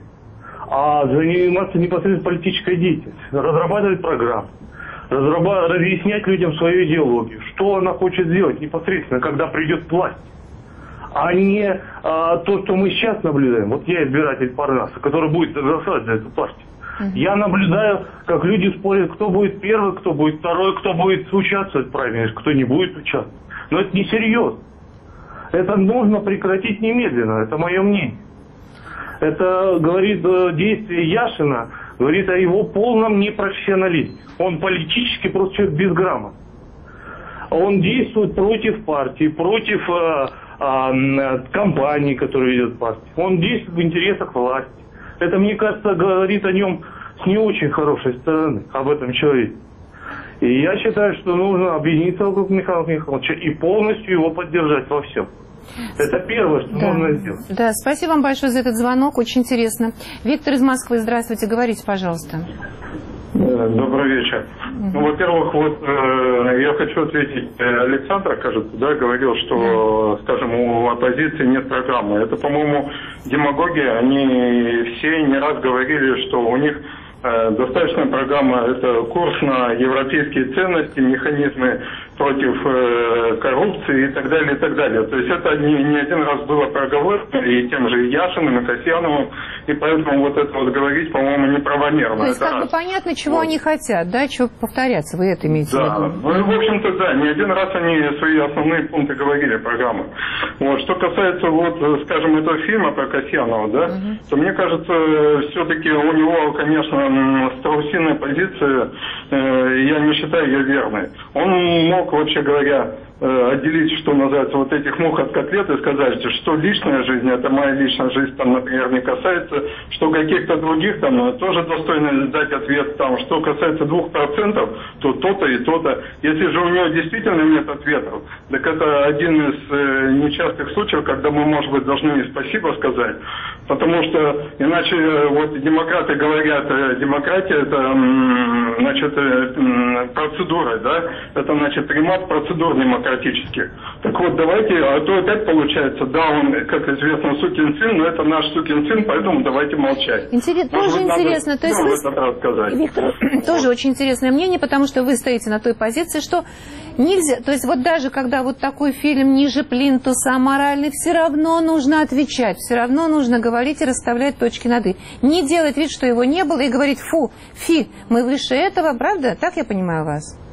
а заниматься непосредственно политической деятельностью, разрабатывать программы, разраба- разъяснять людям свою идеологию, что она хочет сделать непосредственно, когда придет власть, а не а, то, что мы сейчас наблюдаем. Вот я избиратель Парнаса, который будет голосовать за эту партию. Uh-huh. Я наблюдаю, как люди спорят, кто будет первый, кто будет второй, кто будет участвовать в праймерис, кто не будет участвовать. Но это несерьезно. Это нужно прекратить немедленно, это мое мнение. Это говорит действие Яшина, говорит о его полном непрофессионализме. Он политически просто человек безграмотный. Он действует против партии, против э, э, компании, которая ведет партию. Он действует в интересах власти. Это, мне кажется, говорит о нем с не очень хорошей стороны, об этом человеке. И я считаю, что нужно объединиться вокруг Михаила Михайловича и полностью его поддержать во всем. Это первое, что да. можно сделать. Да, спасибо вам большое за этот звонок, очень интересно. Виктор из Москвы, здравствуйте, говорите, пожалуйста. Добрый вечер. Uh-huh. Ну, во-первых, вот э, я хочу ответить. Александр, кажется, да, говорил, что, uh-huh. скажем, у оппозиции нет программы. Это, по-моему, демагогия. Они все не раз говорили, что у них э, достаточная программа – это курс на европейские ценности, механизмы против э, коррупции и так далее, и так далее. То есть это не, не один раз было проговорено и тем же Яшиным, и Касьяновым, и поэтому вот это вот говорить, по-моему, неправомерно. То есть это как раз. бы понятно, чего вот. Они хотят, да, чего повторяться, вы это имеете да. в виду? Ну, в общем-то, да, не один раз они свои основные пункты говорили, программы. Вот. Что касается, вот, скажем, этого фильма про Касьянова, да, угу. то мне кажется, все-таки у него, конечно, страусиная позиция, э, я не считаю ее верной. Он мог, вообще говоря, отделить, что называется, вот этих мух от котлет и сказать, что личная жизнь, это моя личная жизнь, там, например, не касается, что каких-то других там тоже достойно дать ответ, там, что касается двух процентов, то то-то и то-то. Если же у него действительно нет ответов, так это один из э, нечастых случаев, когда мы, может быть, должны и спасибо сказать, потому что иначе э, вот демократы говорят, э, демократия это, э, значит, э, процедура, да, это, значит, примат процедур демократии. Так вот, давайте, а то опять получается, да, он, как известно, сукин сын, но это наш сукин сын, поэтому давайте молчать. Интерес, тоже интересно. То есть вы, Виктор, тоже очень интересное мнение, потому что вы стоите на той позиции, что нельзя, то есть вот даже когда вот такой фильм ниже плинтуса, аморальный, все равно нужно отвечать, все равно нужно говорить и расставлять точки над «и». Не делать вид, что его не было, и говорить «фу, фи, мы выше этого», правда? Так я понимаю вас?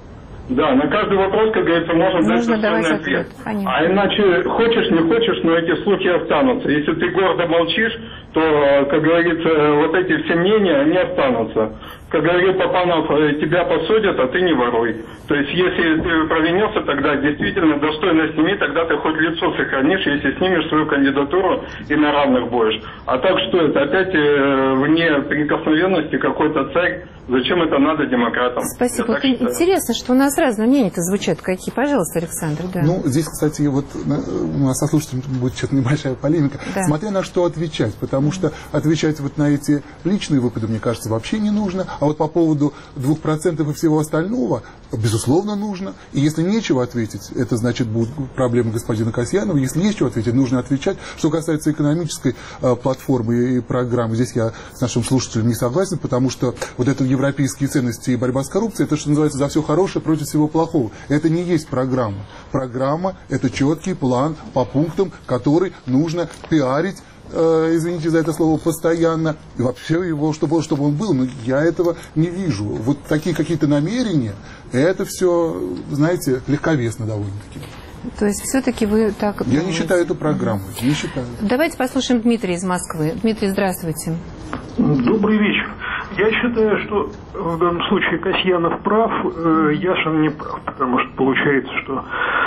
Да, на каждый вопрос, как говорится, можно, можно дать давать ответ. ответ. Конечно. А иначе, хочешь, не хочешь, но эти слухи останутся. Если ты гордо молчишь, то, как говорится, вот эти все мнения, они останутся. Как говорил Папанов, тебя посадят, а ты не воруй. То есть, если ты провинился, тогда действительно достойно сними, тогда ты хоть лицо сохранишь, если снимешь свою кандидатуру и на равных будешь. А так что это? Опять э, вне прикосновенности какой-то царь. Зачем это надо демократам? Спасибо. Вот интересно, что у нас разные мнения-то звучат. Какие? Пожалуйста, Александр. Да. Ну, здесь, кстати, вот у нас со слушателями будет что-то небольшая полемика. Да. Смотря на что отвечать, потому что отвечать вот на эти личные выпады, мне кажется, вообще не нужно. А вот по поводу двух процентов и всего остального, безусловно, нужно. И если нечего ответить, это значит будут проблемы господина Касьянова. Если есть что ответить, нужно отвечать. Что касается экономической э, платформы и программы, здесь я с нашим слушателем не согласен, потому что вот это европейские ценности и борьба с коррупцией, это, что называется, за все хорошее против всего плохого. Это не есть программа. Программа – это четкий план по пунктам, который нужно пиарить, э, извините за это слово, постоянно. И вообще его, чтобы, чтобы он был, но я этого не вижу. Вот такие какие-то намерения, это все, знаете, легковесно довольно-таки. То есть все-таки вы так... Я думаете? Не считаю эту программу, не считаю. Давайте послушаем Дмитрия из Москвы. Дмитрий, здравствуйте. Добрый вечер. Я считаю, что в данном случае Касьянов прав, э, Яшин не прав, потому что получается, что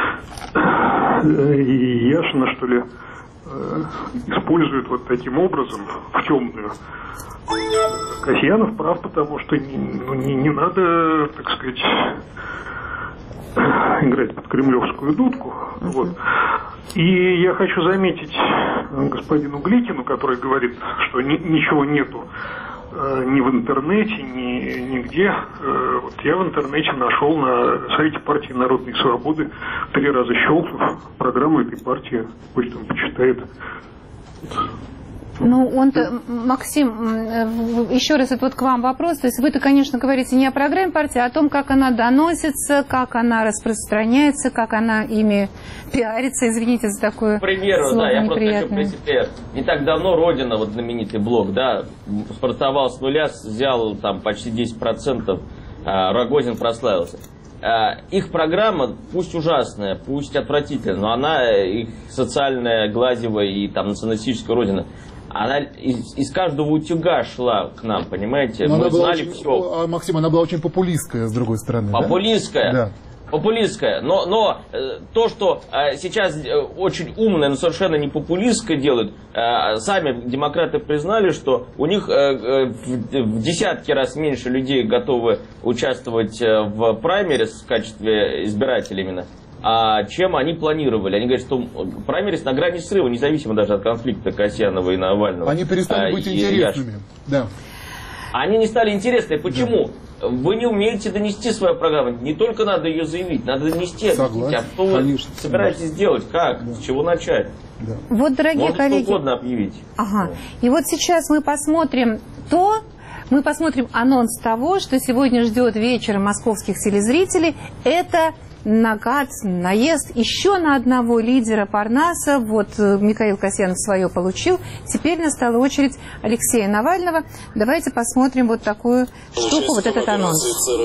э, Яшина, что ли, э, используют вот таким образом в темную. Касьянов прав, потому что не, ну, не, не надо, так сказать, играть под кремлевскую дудку. Uh-huh. Вот. И я хочу заметить господину Гликину, который говорит, что ни, ничего нету э, ни в интернете, ни нигде. Э, вот я в интернете нашел на сайте партии Народной Свободы, три раза щелкнув программу этой партии, пусть он почитает. Ну, он-то, Максим, еще раз, это вот к вам вопрос. То есть вы-то, конечно, говорите не о программе партии, а о том, как она доносится, как она распространяется, как она ими пиарится, извините за такое. К примеру, слово да, я просто неприятное. хочу привести пример. Не так давно Родина, вот знаменитый блог, да, стартовал с нуля, взял там почти десять процентов, Рогозин прославился. Их программа, пусть ужасная, пусть отвратительная, но она, их социальная, глазевая и там националистическая Родина, она из, из каждого утюга шла к нам, понимаете? Но мы знали очень, все. А, Максим, она была очень популистская, с другой стороны. Популистская. Да? Популистская. Но, но э, то, что э, сейчас э, очень умное, но совершенно не популистское делают, э, сами демократы признали, что у них э, э, в, в десятки раз меньше людей готовы участвовать э, в праймерис в качестве избирателей именно, а чем они планировали. Они говорят, что праймерис на грани срыва, независимо даже от конфликта Касьянова и Навального. Они перестали а, быть интересными. Да. Они не стали интересны. Почему? Да. Вы не умеете донести свою программу. Не только надо ее заявить, надо донести. Согласен. А что вы Конечно. собираетесь Согласен. делать? Как? Да. С чего начать? Да. Вот, дорогие Можно коллеги... что угодно объявить. Ага. И вот сейчас мы посмотрим то... Мы посмотрим анонс того, что сегодня ждет вечером московских телезрителей. Это накат, наезд еще на одного лидера Парнаса. Вот Михаил Касьянов свое получил. Теперь настала очередь Алексея Навального. Давайте посмотрим вот такую штуку, вот этот анонс.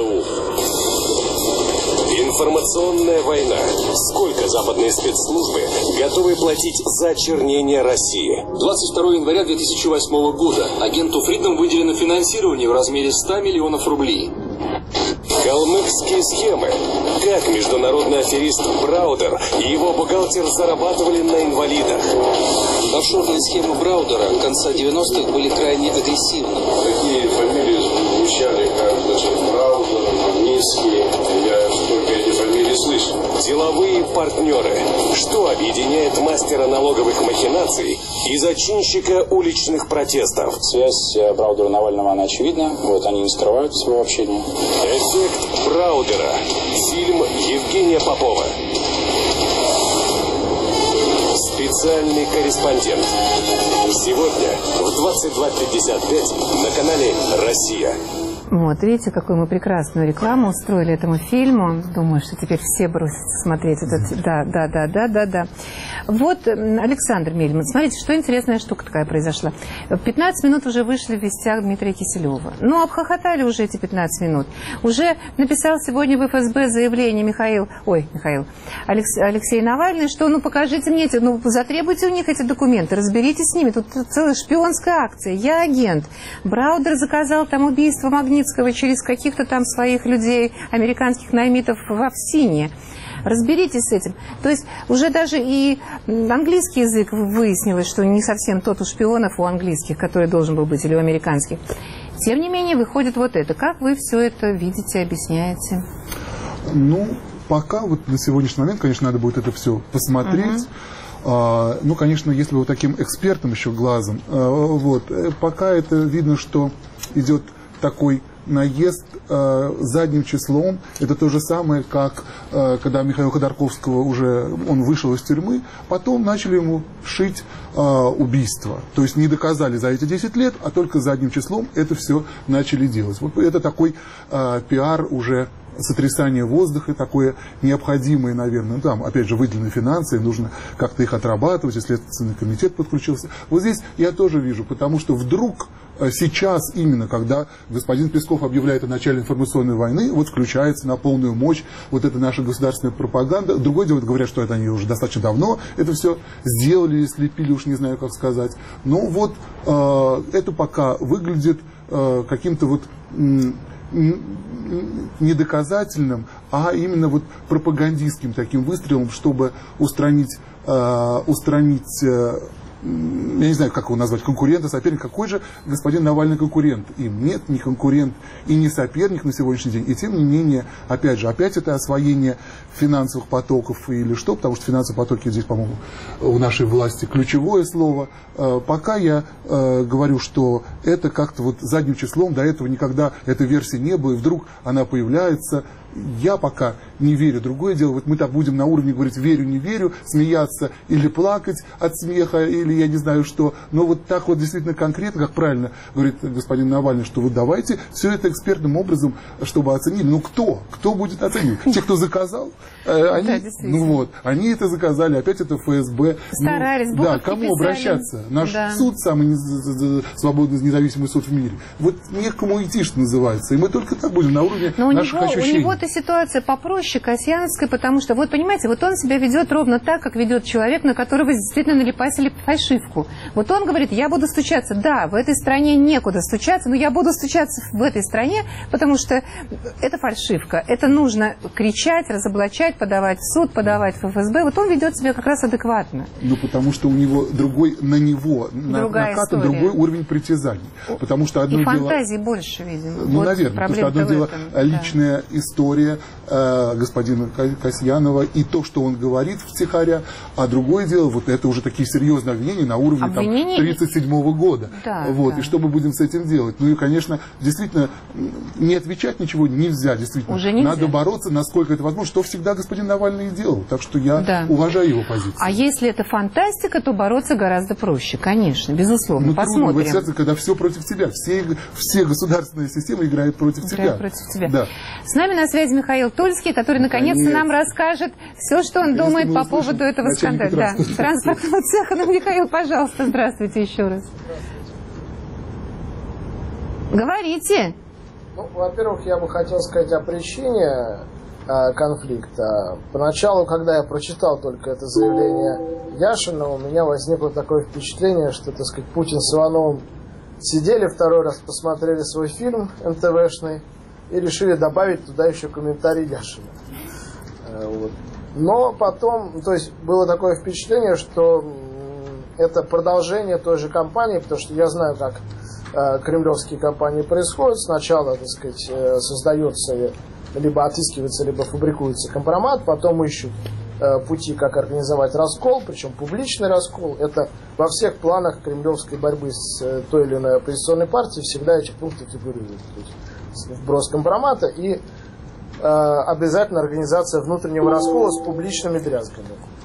Информационная война. Сколько западные спецслужбы готовы платить за очернение России? двадцать второго января две тысячи восьмого года агенту Фридом выделено финансирование в размере ста миллионов рублей. Калмыцкие схемы. Как международный аферист Браудер и его бухгалтер зарабатывали на инвалидах? Офшорные схемы Браудера конца девяностых были крайне агрессивны. Такие фамилии звучали, как, значит, Браудер, Магнитский. Я столько эти фамилии слышал. Деловые партнеры. Что объединяет мастера налоговых махинаций и зачинщика уличных протестов? Связь Браудера и Навального, она очевидна. Вот они не скрывают своего общения. Эффект Браудера. Фильм Евгения Попова. Специальный корреспондент. Сегодня в двадцать два пятьдесят пять на канале «Россия». Вот, видите, какую мы прекрасную рекламу устроили этому фильму. Думаю, что теперь все бросятся смотреть этот... Да, да, да, да, да, да. Вот, Александр Мельман, смотрите, что интересная штука такая произошла. В пятнадцать минут уже вышли в вестях Дмитрия Киселева. Ну, обхохотали уже эти пятнадцать минут. Уже написал сегодня в эф эс бэ заявление Михаил... Ой, Михаил. Алекс, Алексей Навальный, что, ну, покажите мне эти... Ну, затребуйте у них эти документы, разберитесь с ними. Тут целая шпионская акция. Я агент. Браудер заказал там убийство Магнитского через каких-то там своих людей, американских наймитов в Овсине. Разберитесь с этим. То есть уже даже и английский язык выяснилось, что не совсем тот у шпионов, у английских, который должен был быть, или у американских. Тем не менее, выходит вот это. Как вы все это видите, объясняете? Ну, пока вот на сегодняшний момент, конечно, надо будет это все посмотреть. Uh-huh. А, ну, конечно, если вот таким экспертом еще глазом, а, вот, пока это видно, что идет такой наезд э, задним числом. Это то же самое, как э, когда Михаила Ходорковского уже он вышел из тюрьмы, потом начали ему шить э, убийство. То есть не доказали за эти десять лет, а только задним числом это все начали делать. Вот это такой э, пиар уже, сотрясание воздуха, такое необходимое, наверное. Ну, там, опять же, выделены финансы, нужно как-то их отрабатывать, и Следственный комитет подключился. Вот здесь я тоже вижу, потому что вдруг сейчас, именно когда господин Песков объявляет о начале информационной войны, вот включается на полную мощь вот эта наша государственная пропаганда. Другое дело, говорят, что это они уже достаточно давно это все сделали, слепили, уж не знаю, как сказать. Но вот э, это пока выглядит э, каким-то вот... М- не доказательным, а именно вот пропагандистским таким выстрелом, чтобы устранить, э, устранить э, я не знаю, как его назвать, конкурента, соперника. Какой же господин Навальный конкурент? Им нет, не конкурент и не соперник на сегодняшний день. И тем не менее, опять же, опять это освоение финансовых потоков или что, потому что финансовые потоки здесь, по-моему, у нашей власти ключевое слово. Пока я э, говорю, что это как-то вот задним числом, до этого никогда этой версии не было, и вдруг она появляется. Я пока не верю. Другое дело, вот мы так будем на уровне говорить верю, не верю, смеяться или плакать от смеха, или я не знаю что. Но вот так вот действительно конкретно, как правильно говорит господин Навальный, что вот давайте все это экспертным образом, чтобы оценили. Ну кто? Кто будет оценивать? Те, кто заказал? Они, да, ну вот, они это заказали, опять это эф эс бэ. Старались, ну, да, кому писали. Обращаться? Наш да. суд, самый свободный, независимый суд в мире. Вот не к кому идти, что называется. И мы только так будем на уровне Но наших у него, ощущений. У него-то ситуация попроще Касьяновской, потому что, вот понимаете, вот он себя ведет ровно так, как ведет человек, на которого действительно налипасили фальшивку. Вот он говорит, я буду стучаться. Да, в этой стране некуда стучаться, но я буду стучаться в этой стране, потому что это фальшивка. Это нужно кричать, разоблачать, подавать в суд, подавать в эф эс бэ. Вот он ведет себя как раз адекватно. Ну, потому что у него другой, на него накатан другой уровень притязаний. Потому что одно И дело... фантазии больше, видимо. Ну, вот наверное, потому что одно дело этом, личная да. история э, господина Касьянова и то, что он говорит втихаря, а другое дело, вот это уже такие серьезные обвинения на уровне обвинения... там, тридцать седьмого года. Да, вот, да. И что мы будем с этим делать? Ну и, конечно, действительно, не отвечать ничего нельзя, действительно. Уже нельзя. Надо бороться, насколько это возможно, что всегда господин Навальный и делал. Так что я да. уважаю его позицию. А если это фантастика, то бороться гораздо проще, конечно, безусловно. Ну, посмотрим. Трудно в ситуации, когда все против тебя, все, все государственные системы играют против играют тебя. против тебя. Да. С нами на связи Михаил Тульский, который наконец-то нам расскажет все, что он думает по поводу этого скандала. Да, транспортного цеха. Ну, Михаил, пожалуйста, здравствуйте еще раз. Говорите. Ну, во-первых, я бы хотел сказать о причине э, конфликта. Поначалу, когда я прочитал только это заявление Яшина, у меня возникло такое впечатление, что, так сказать, Путин с Ивановым сидели второй раз, посмотрели свой фильм эн тэ вэ-шный и решили добавить туда еще комментарий Яшина. Э, вот. Но потом, то есть было такое впечатление, что это продолжение той же кампании, потому что я знаю, как э, кремлевские кампании происходят. Сначала, так сказать, э, создается, либо отыскивается, либо фабрикуется компромат, потом ищут э, пути, как организовать раскол, причем публичный раскол. Это во всех планах кремлевской борьбы с э, той или иной оппозиционной партией всегда эти пункты фигурируют. Вброс компромата и э, обязательно организация внутреннего раскола с публичными дрязгами.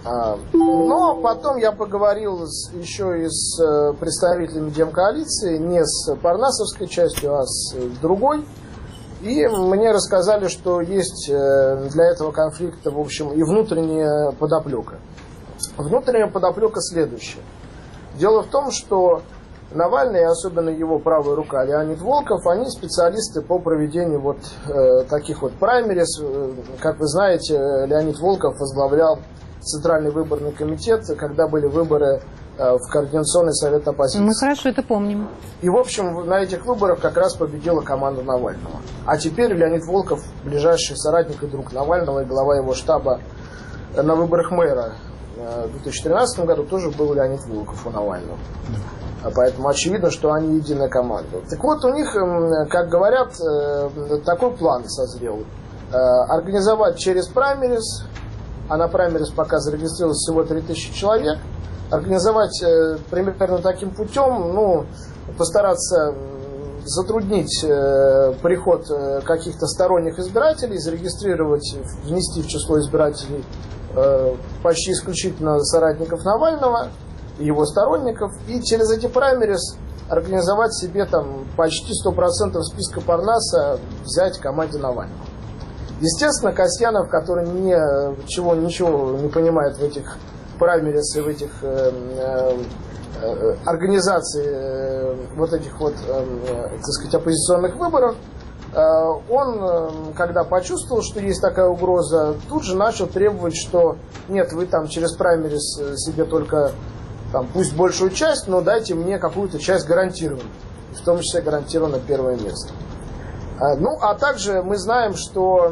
Но потом я поговорил с, еще и с представителями Демкоалиции, не с парнасовской частью, а с другой. И мне рассказали, что есть для этого конфликта, в общем, и внутренняя подоплека. Внутренняя подоплека следующая. Дело в том, что Навальный, особенно его правая рука Леонид Волков, они специалисты по проведению вот э, таких вот праймерис. Как вы знаете, Леонид Волков возглавлял Центральный выборный комитет, когда были выборы э, в Координационный совет оппозиции. Мы хорошо это помним. И, в общем, на этих выборах как раз победила команда Навального. А теперь Леонид Волков, ближайший соратник и друг Навального, и глава его штаба на выборах мэра в две тысячи тринадцатом году тоже был Леонид Волков у Навального. Поэтому очевидно, что они единая команда. Так вот, у них, как говорят, такой план созрел. Организовать через праймерис, а на праймерис пока зарегистрировалось всего три тысячи человек, организовать примерно таким путем, ну, постараться затруднить приход каких-то сторонних избирателей, зарегистрировать, внести в число избирателей почти исключительно соратников Навального, его сторонников, и через эти праймерис организовать себе там почти сто процентов списка Парнаса взять команде Навального. Естественно, Касьянов, который ни, чего, ничего не понимает в этих праймерис и в этих э, э, организаций э, вот этих вот, э, так сказать, оппозиционных выборов, э, он, э, когда почувствовал, что есть такая угроза, тут же начал требовать, что нет, вы там через праймерис себе только там, пусть большую часть, но дайте мне какую-то часть гарантированно, в том числе гарантированно первое место. Ну, а также мы знаем, что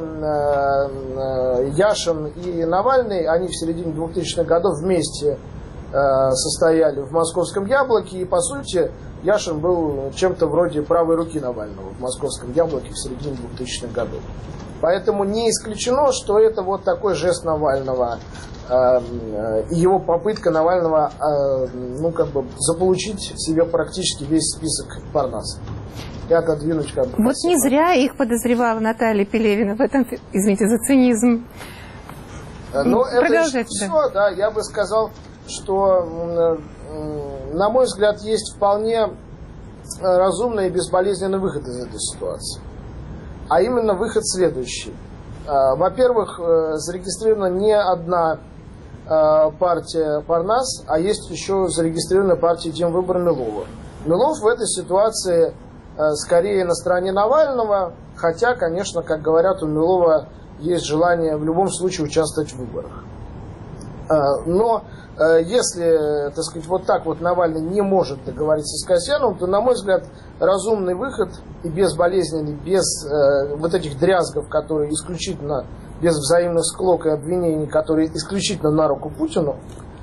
Яшин и Навальный, они в середине двухтысячных годов вместе состояли в московском «Яблоке», и, по сути, Яшин был чем-то вроде правой руки Навального в московском «Яблоке» в середине двухтысячных годов. Поэтому не исключено, что это вот такой жест Навального, и его попытка Навального, ну, как бы, заполучить себе практически весь список Парнаса и отодвинуть, как бы. Вот не зря их подозревала Наталья Пелевина в этом, извините за цинизм. Но это все, да, я бы сказал, что, на мой взгляд, есть вполне разумный и безболезненный выход из этой ситуации. А именно выход следующий. Во-первых, зарегистрирована не одна партия Парнас, а есть еще зарегистрированная партия Демвыбор Милова. Милов в этой ситуации скорее на стороне Навального, хотя, конечно, как говорят, у Милова есть желание в любом случае участвовать в выборах. Но если, так сказать, вот так вот Навальный не может договориться с Касьяновым, то, на мой взгляд, разумный выход и безболезненный, без э, вот этих дрязгов, которые исключительно, без взаимных склок и обвинений, которые исключительно на руку Путину,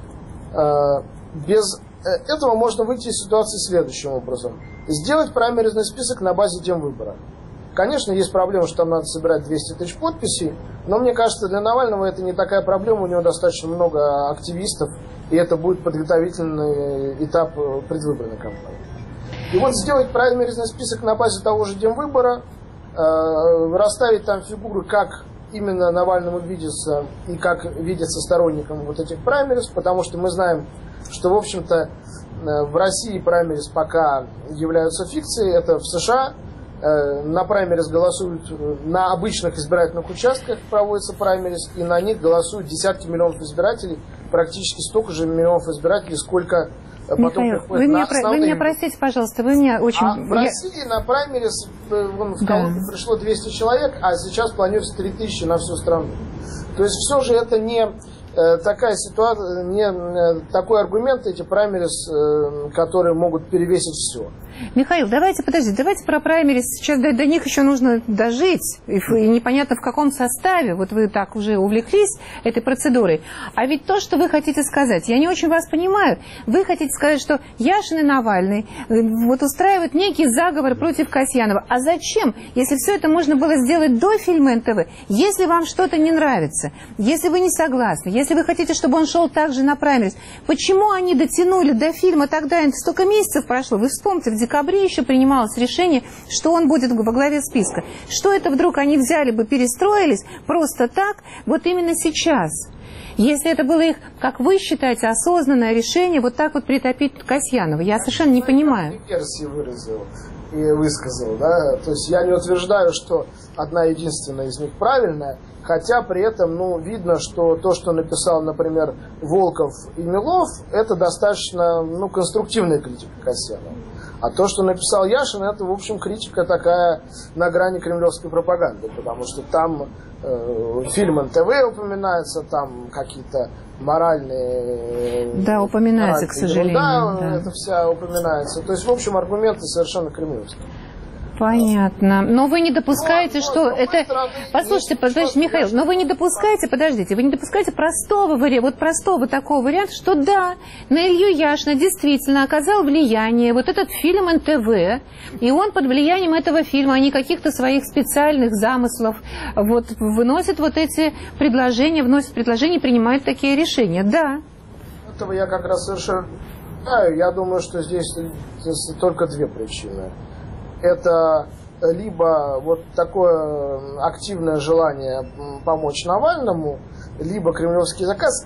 э, без этого можно выйти из ситуации следующим образом. Сделать праймеризный список на базе Демвыбора. Конечно, есть проблема, что там надо собирать двести тысяч подписей, но мне кажется, для Навального это не такая проблема, у него достаточно много активистов, и это будет подготовительный этап предвыборной кампании. И вот сделать праймеризный список на базе того же Демвыбора, э, расставить там фигуры, как именно Навальному видится и как видится сторонникам вот этих праймериз, потому что мы знаем, что, в общем-то, в России праймериз пока являются фикцией, это в США. На праймериз голосуют, на обычных избирательных участках проводятся праймериз, и на них голосуют десятки миллионов избирателей, практически столько же миллионов избирателей, сколько потом Михаил, приходит вы на меня, основные. Вы меня простите, пожалуйста, вы меня очень... А в России на праймериз вон, в Калуге да. пришло двести человек, а сейчас планируется три тысячи на всю страну. То есть все же это не такая ситуация, не такой аргумент, эти праймериз, которые могут перевесить все. Михаил, давайте, подождите, давайте про праймериз. Сейчас до, до них еще нужно дожить, и, и непонятно в каком составе. Вот вы так уже увлеклись этой процедурой. А ведь то, что вы хотите сказать, я не очень вас понимаю. Вы хотите сказать, что Яшин и Навальный вот устраивают некий заговор против Касьянова. А зачем, если все это можно было сделать до фильма эн тэ вэ? Если вам что-то не нравится, если вы не согласны, если вы хотите, чтобы он шел также на праймериз, почему они дотянули до фильма тогда, столько месяцев прошло? Вы вспомните, в декабре еще принималось решение, что он будет во главе списка. Что это вдруг они взяли бы, перестроились просто так, вот именно сейчас? Если это было их, как вы считаете, осознанное решение вот так вот притопить Касьянова, я совершенно не понимаю. Версии выразил и высказал, да, то есть я не утверждаю, что одна единственная из них правильная, хотя при этом, ну, видно, что то, что написал, например, Волков и Милов, это достаточно, ну, конструктивная критика Касьянова. А то, что написал Яшин, это, в общем, критика такая на грани кремлевской пропаганды, потому что там э, фильм эн тэ вэ упоминается, там какие-то моральные... Да, упоминается, к сожалению. Да, да, это вся упоминается. То есть, в общем, аргументы совершенно кремлевские. Понятно. Но вы не допускаете, что это... Послушайте, подождите, Михаил, но вы не допускаете, подождите, вы не допускаете простого варианта, вот простого такого варианта, что да, на Илью Яшина действительно оказал влияние вот этот фильм эн тэ вэ, и он под влиянием этого фильма, а не каких-то своих специальных замыслов, вот, выносит вот эти предложения, вносит предложения, принимает такие решения. Да. Этого я как раз совершенно... Я думаю, что здесь, здесь только две причины. Это либо вот такое активное желание помочь Навальному, либо кремлевский заказ,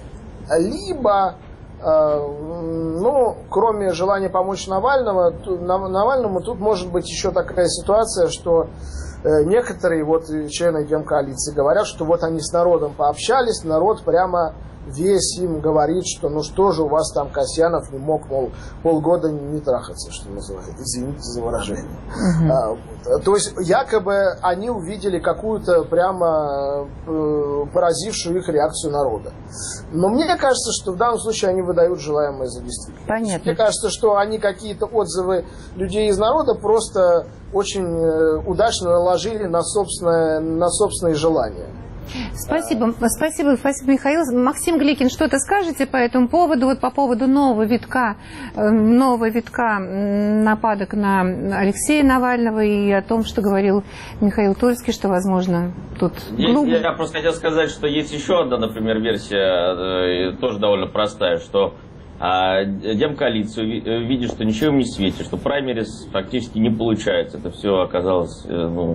либо, э, ну, кроме желания помочь Навальному, Навальному, тут может быть еще такая ситуация, что э, некоторые вот члены Демкоалиции говорят, что вот они с народом пообщались, народ прямо весь им говорит, что ну что же у вас там Касьянов не мог, мол, полгода не трахаться, что называется, извините за выражение. Uh-huh. А, то есть якобы они увидели какую-то прямо э, поразившую их реакцию народа. Но мне кажется, что в данном случае они выдают желаемое за действительное. Понятно. Мне кажется, что они какие-то отзывы людей из народа просто очень э, удачно наложили на собственное, на собственные желания. Спасибо, спасибо, спасибо, Михаил. Максим Гликин, что-то скажете по этому поводу, вот по поводу нового витка, нового витка нападок на Алексея Навального и о том, что говорил Михаил Тульский, что, возможно, тут глубже... Я, я просто хотел сказать, что есть еще одна, например, версия, тоже довольно простая, что а Демкоалицию видит, что ничего им не светит, что праймерис практически не получается. Это все оказалось, ну,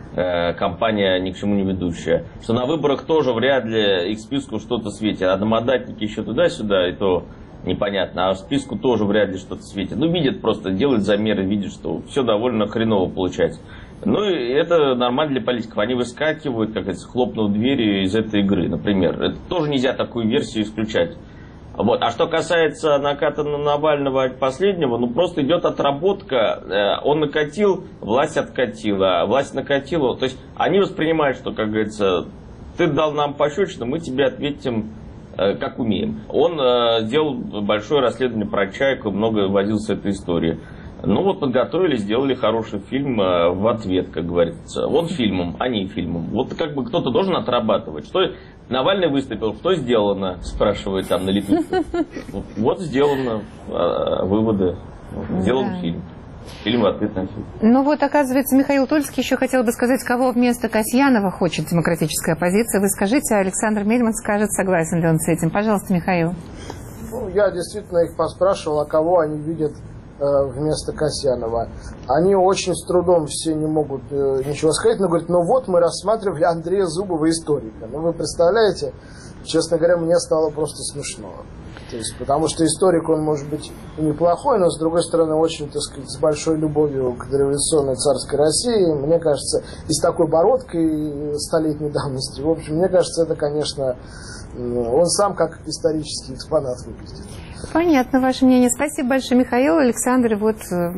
кампания ни к чему не ведущая. Что на выборах тоже вряд ли их списку что-то светит. А одномандатники еще туда-сюда, и то непонятно. А в списку тоже вряд ли что-то светит. Ну, видят просто, делают замеры, видят, что все довольно хреново получается. Ну, и это нормально для политиков. Они выскакивают, как говорится, хлопнув дверью из этой игры, например. Это тоже нельзя такую версию исключать. Вот. А что касается наката на Навального последнего, ну просто идет отработка. Он накатил, власть откатила, власть накатила. То есть они воспринимают, что, как говорится, ты дал нам пощечину, мы тебе ответим, как умеем. Он сделал большое расследование про Чайку, много возился с этой историей. Ну вот подготовили, сделали хороший фильм в ответ, как говорится. Он фильмом, а не фильмом. Вот как бы кто-то должен отрабатывать. Что Навальный выступил, что сделано, спрашивает там на летучке. Вот сделано, выводы, сделан да. фильм. Фильм в ответ на фильм. Ну вот, оказывается, Михаил Тульский еще хотел бы сказать, кого вместо Касьянова хочет демократическая оппозиция. Вы скажите, а Александр Мельман скажет, согласен ли он с этим. Пожалуйста, Михаил. Ну, я действительно их поспрашивал, а кого они видят вместо Касьянова. Они очень с трудом все не могут э, ничего сказать, но говорят, ну вот мы рассматривали Андрея Зубова, историка. Ну вы представляете, честно говоря, мне стало просто смешно. То есть, потому что историк, он может быть и неплохой, но с другой стороны очень, так сказать, с большой любовью к дореволюционной царской России. Мне кажется, и с такой бородкой столетней давности. В общем, мне кажется, это, конечно, он сам как исторический экспонат выглядит. Понятно ваше мнение. Спасибо большое, Михаил. Александр, вот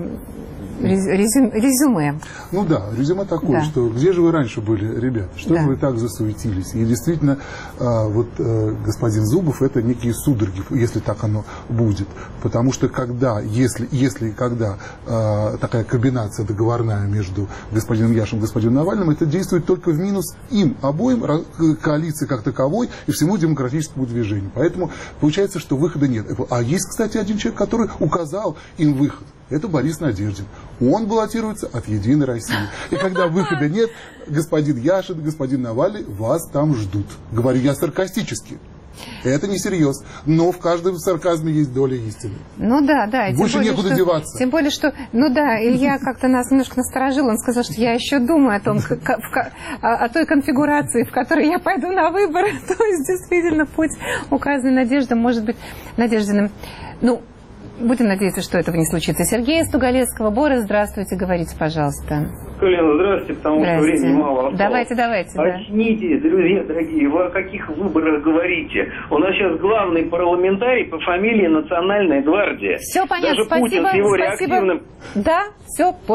резюме. резюме. Ну да, резюме такое, да. Что где же вы раньше были, ребята? Что да. вы так засуетились? И действительно, вот господин Зубов, это некие судороги, если так оно будет. Потому что когда, если, если и когда такая комбинация договорная между господином Яшиным и господином Навальным, это действует только в минус им обоим, коалиции как таковой и всему демократическому движению. Поэтому получается, что выхода нет. А есть, кстати, один человек, который указал им выход. Это Борис Надеждин. Он баллотируется от «Единой России». И когда выхода нет, господин Яшин, господин Навальный вас там ждут. Говорю я саркастически. Это не всерьез. Но в каждом сарказме есть доля истины. Ну да, да. И Больше более, некуда что, деваться. Тем более, что... Ну да, Илья как-то нас немножко насторожил. Он сказал, что я еще думаю о том, как, в, о, о той конфигурации, в которой я пойду на выборы. То есть, действительно, путь указанный Надеждой может быть Надеждиным. Ну, будем надеяться, что этого не случится. Сергей из Тугалецкого. Борис, здравствуйте, говорите, пожалуйста. Колена, здравствуйте, потому Здравствуйте. что времени мало осталось. Давайте, давайте. Очните, да. Друзья дорогие, вы о каких выборах говорите? У нас сейчас главный парламентарий по фамилии Национальная гвардия. Все понятно, Даже спасибо. Путин с его спасибо. реактивным... Да, все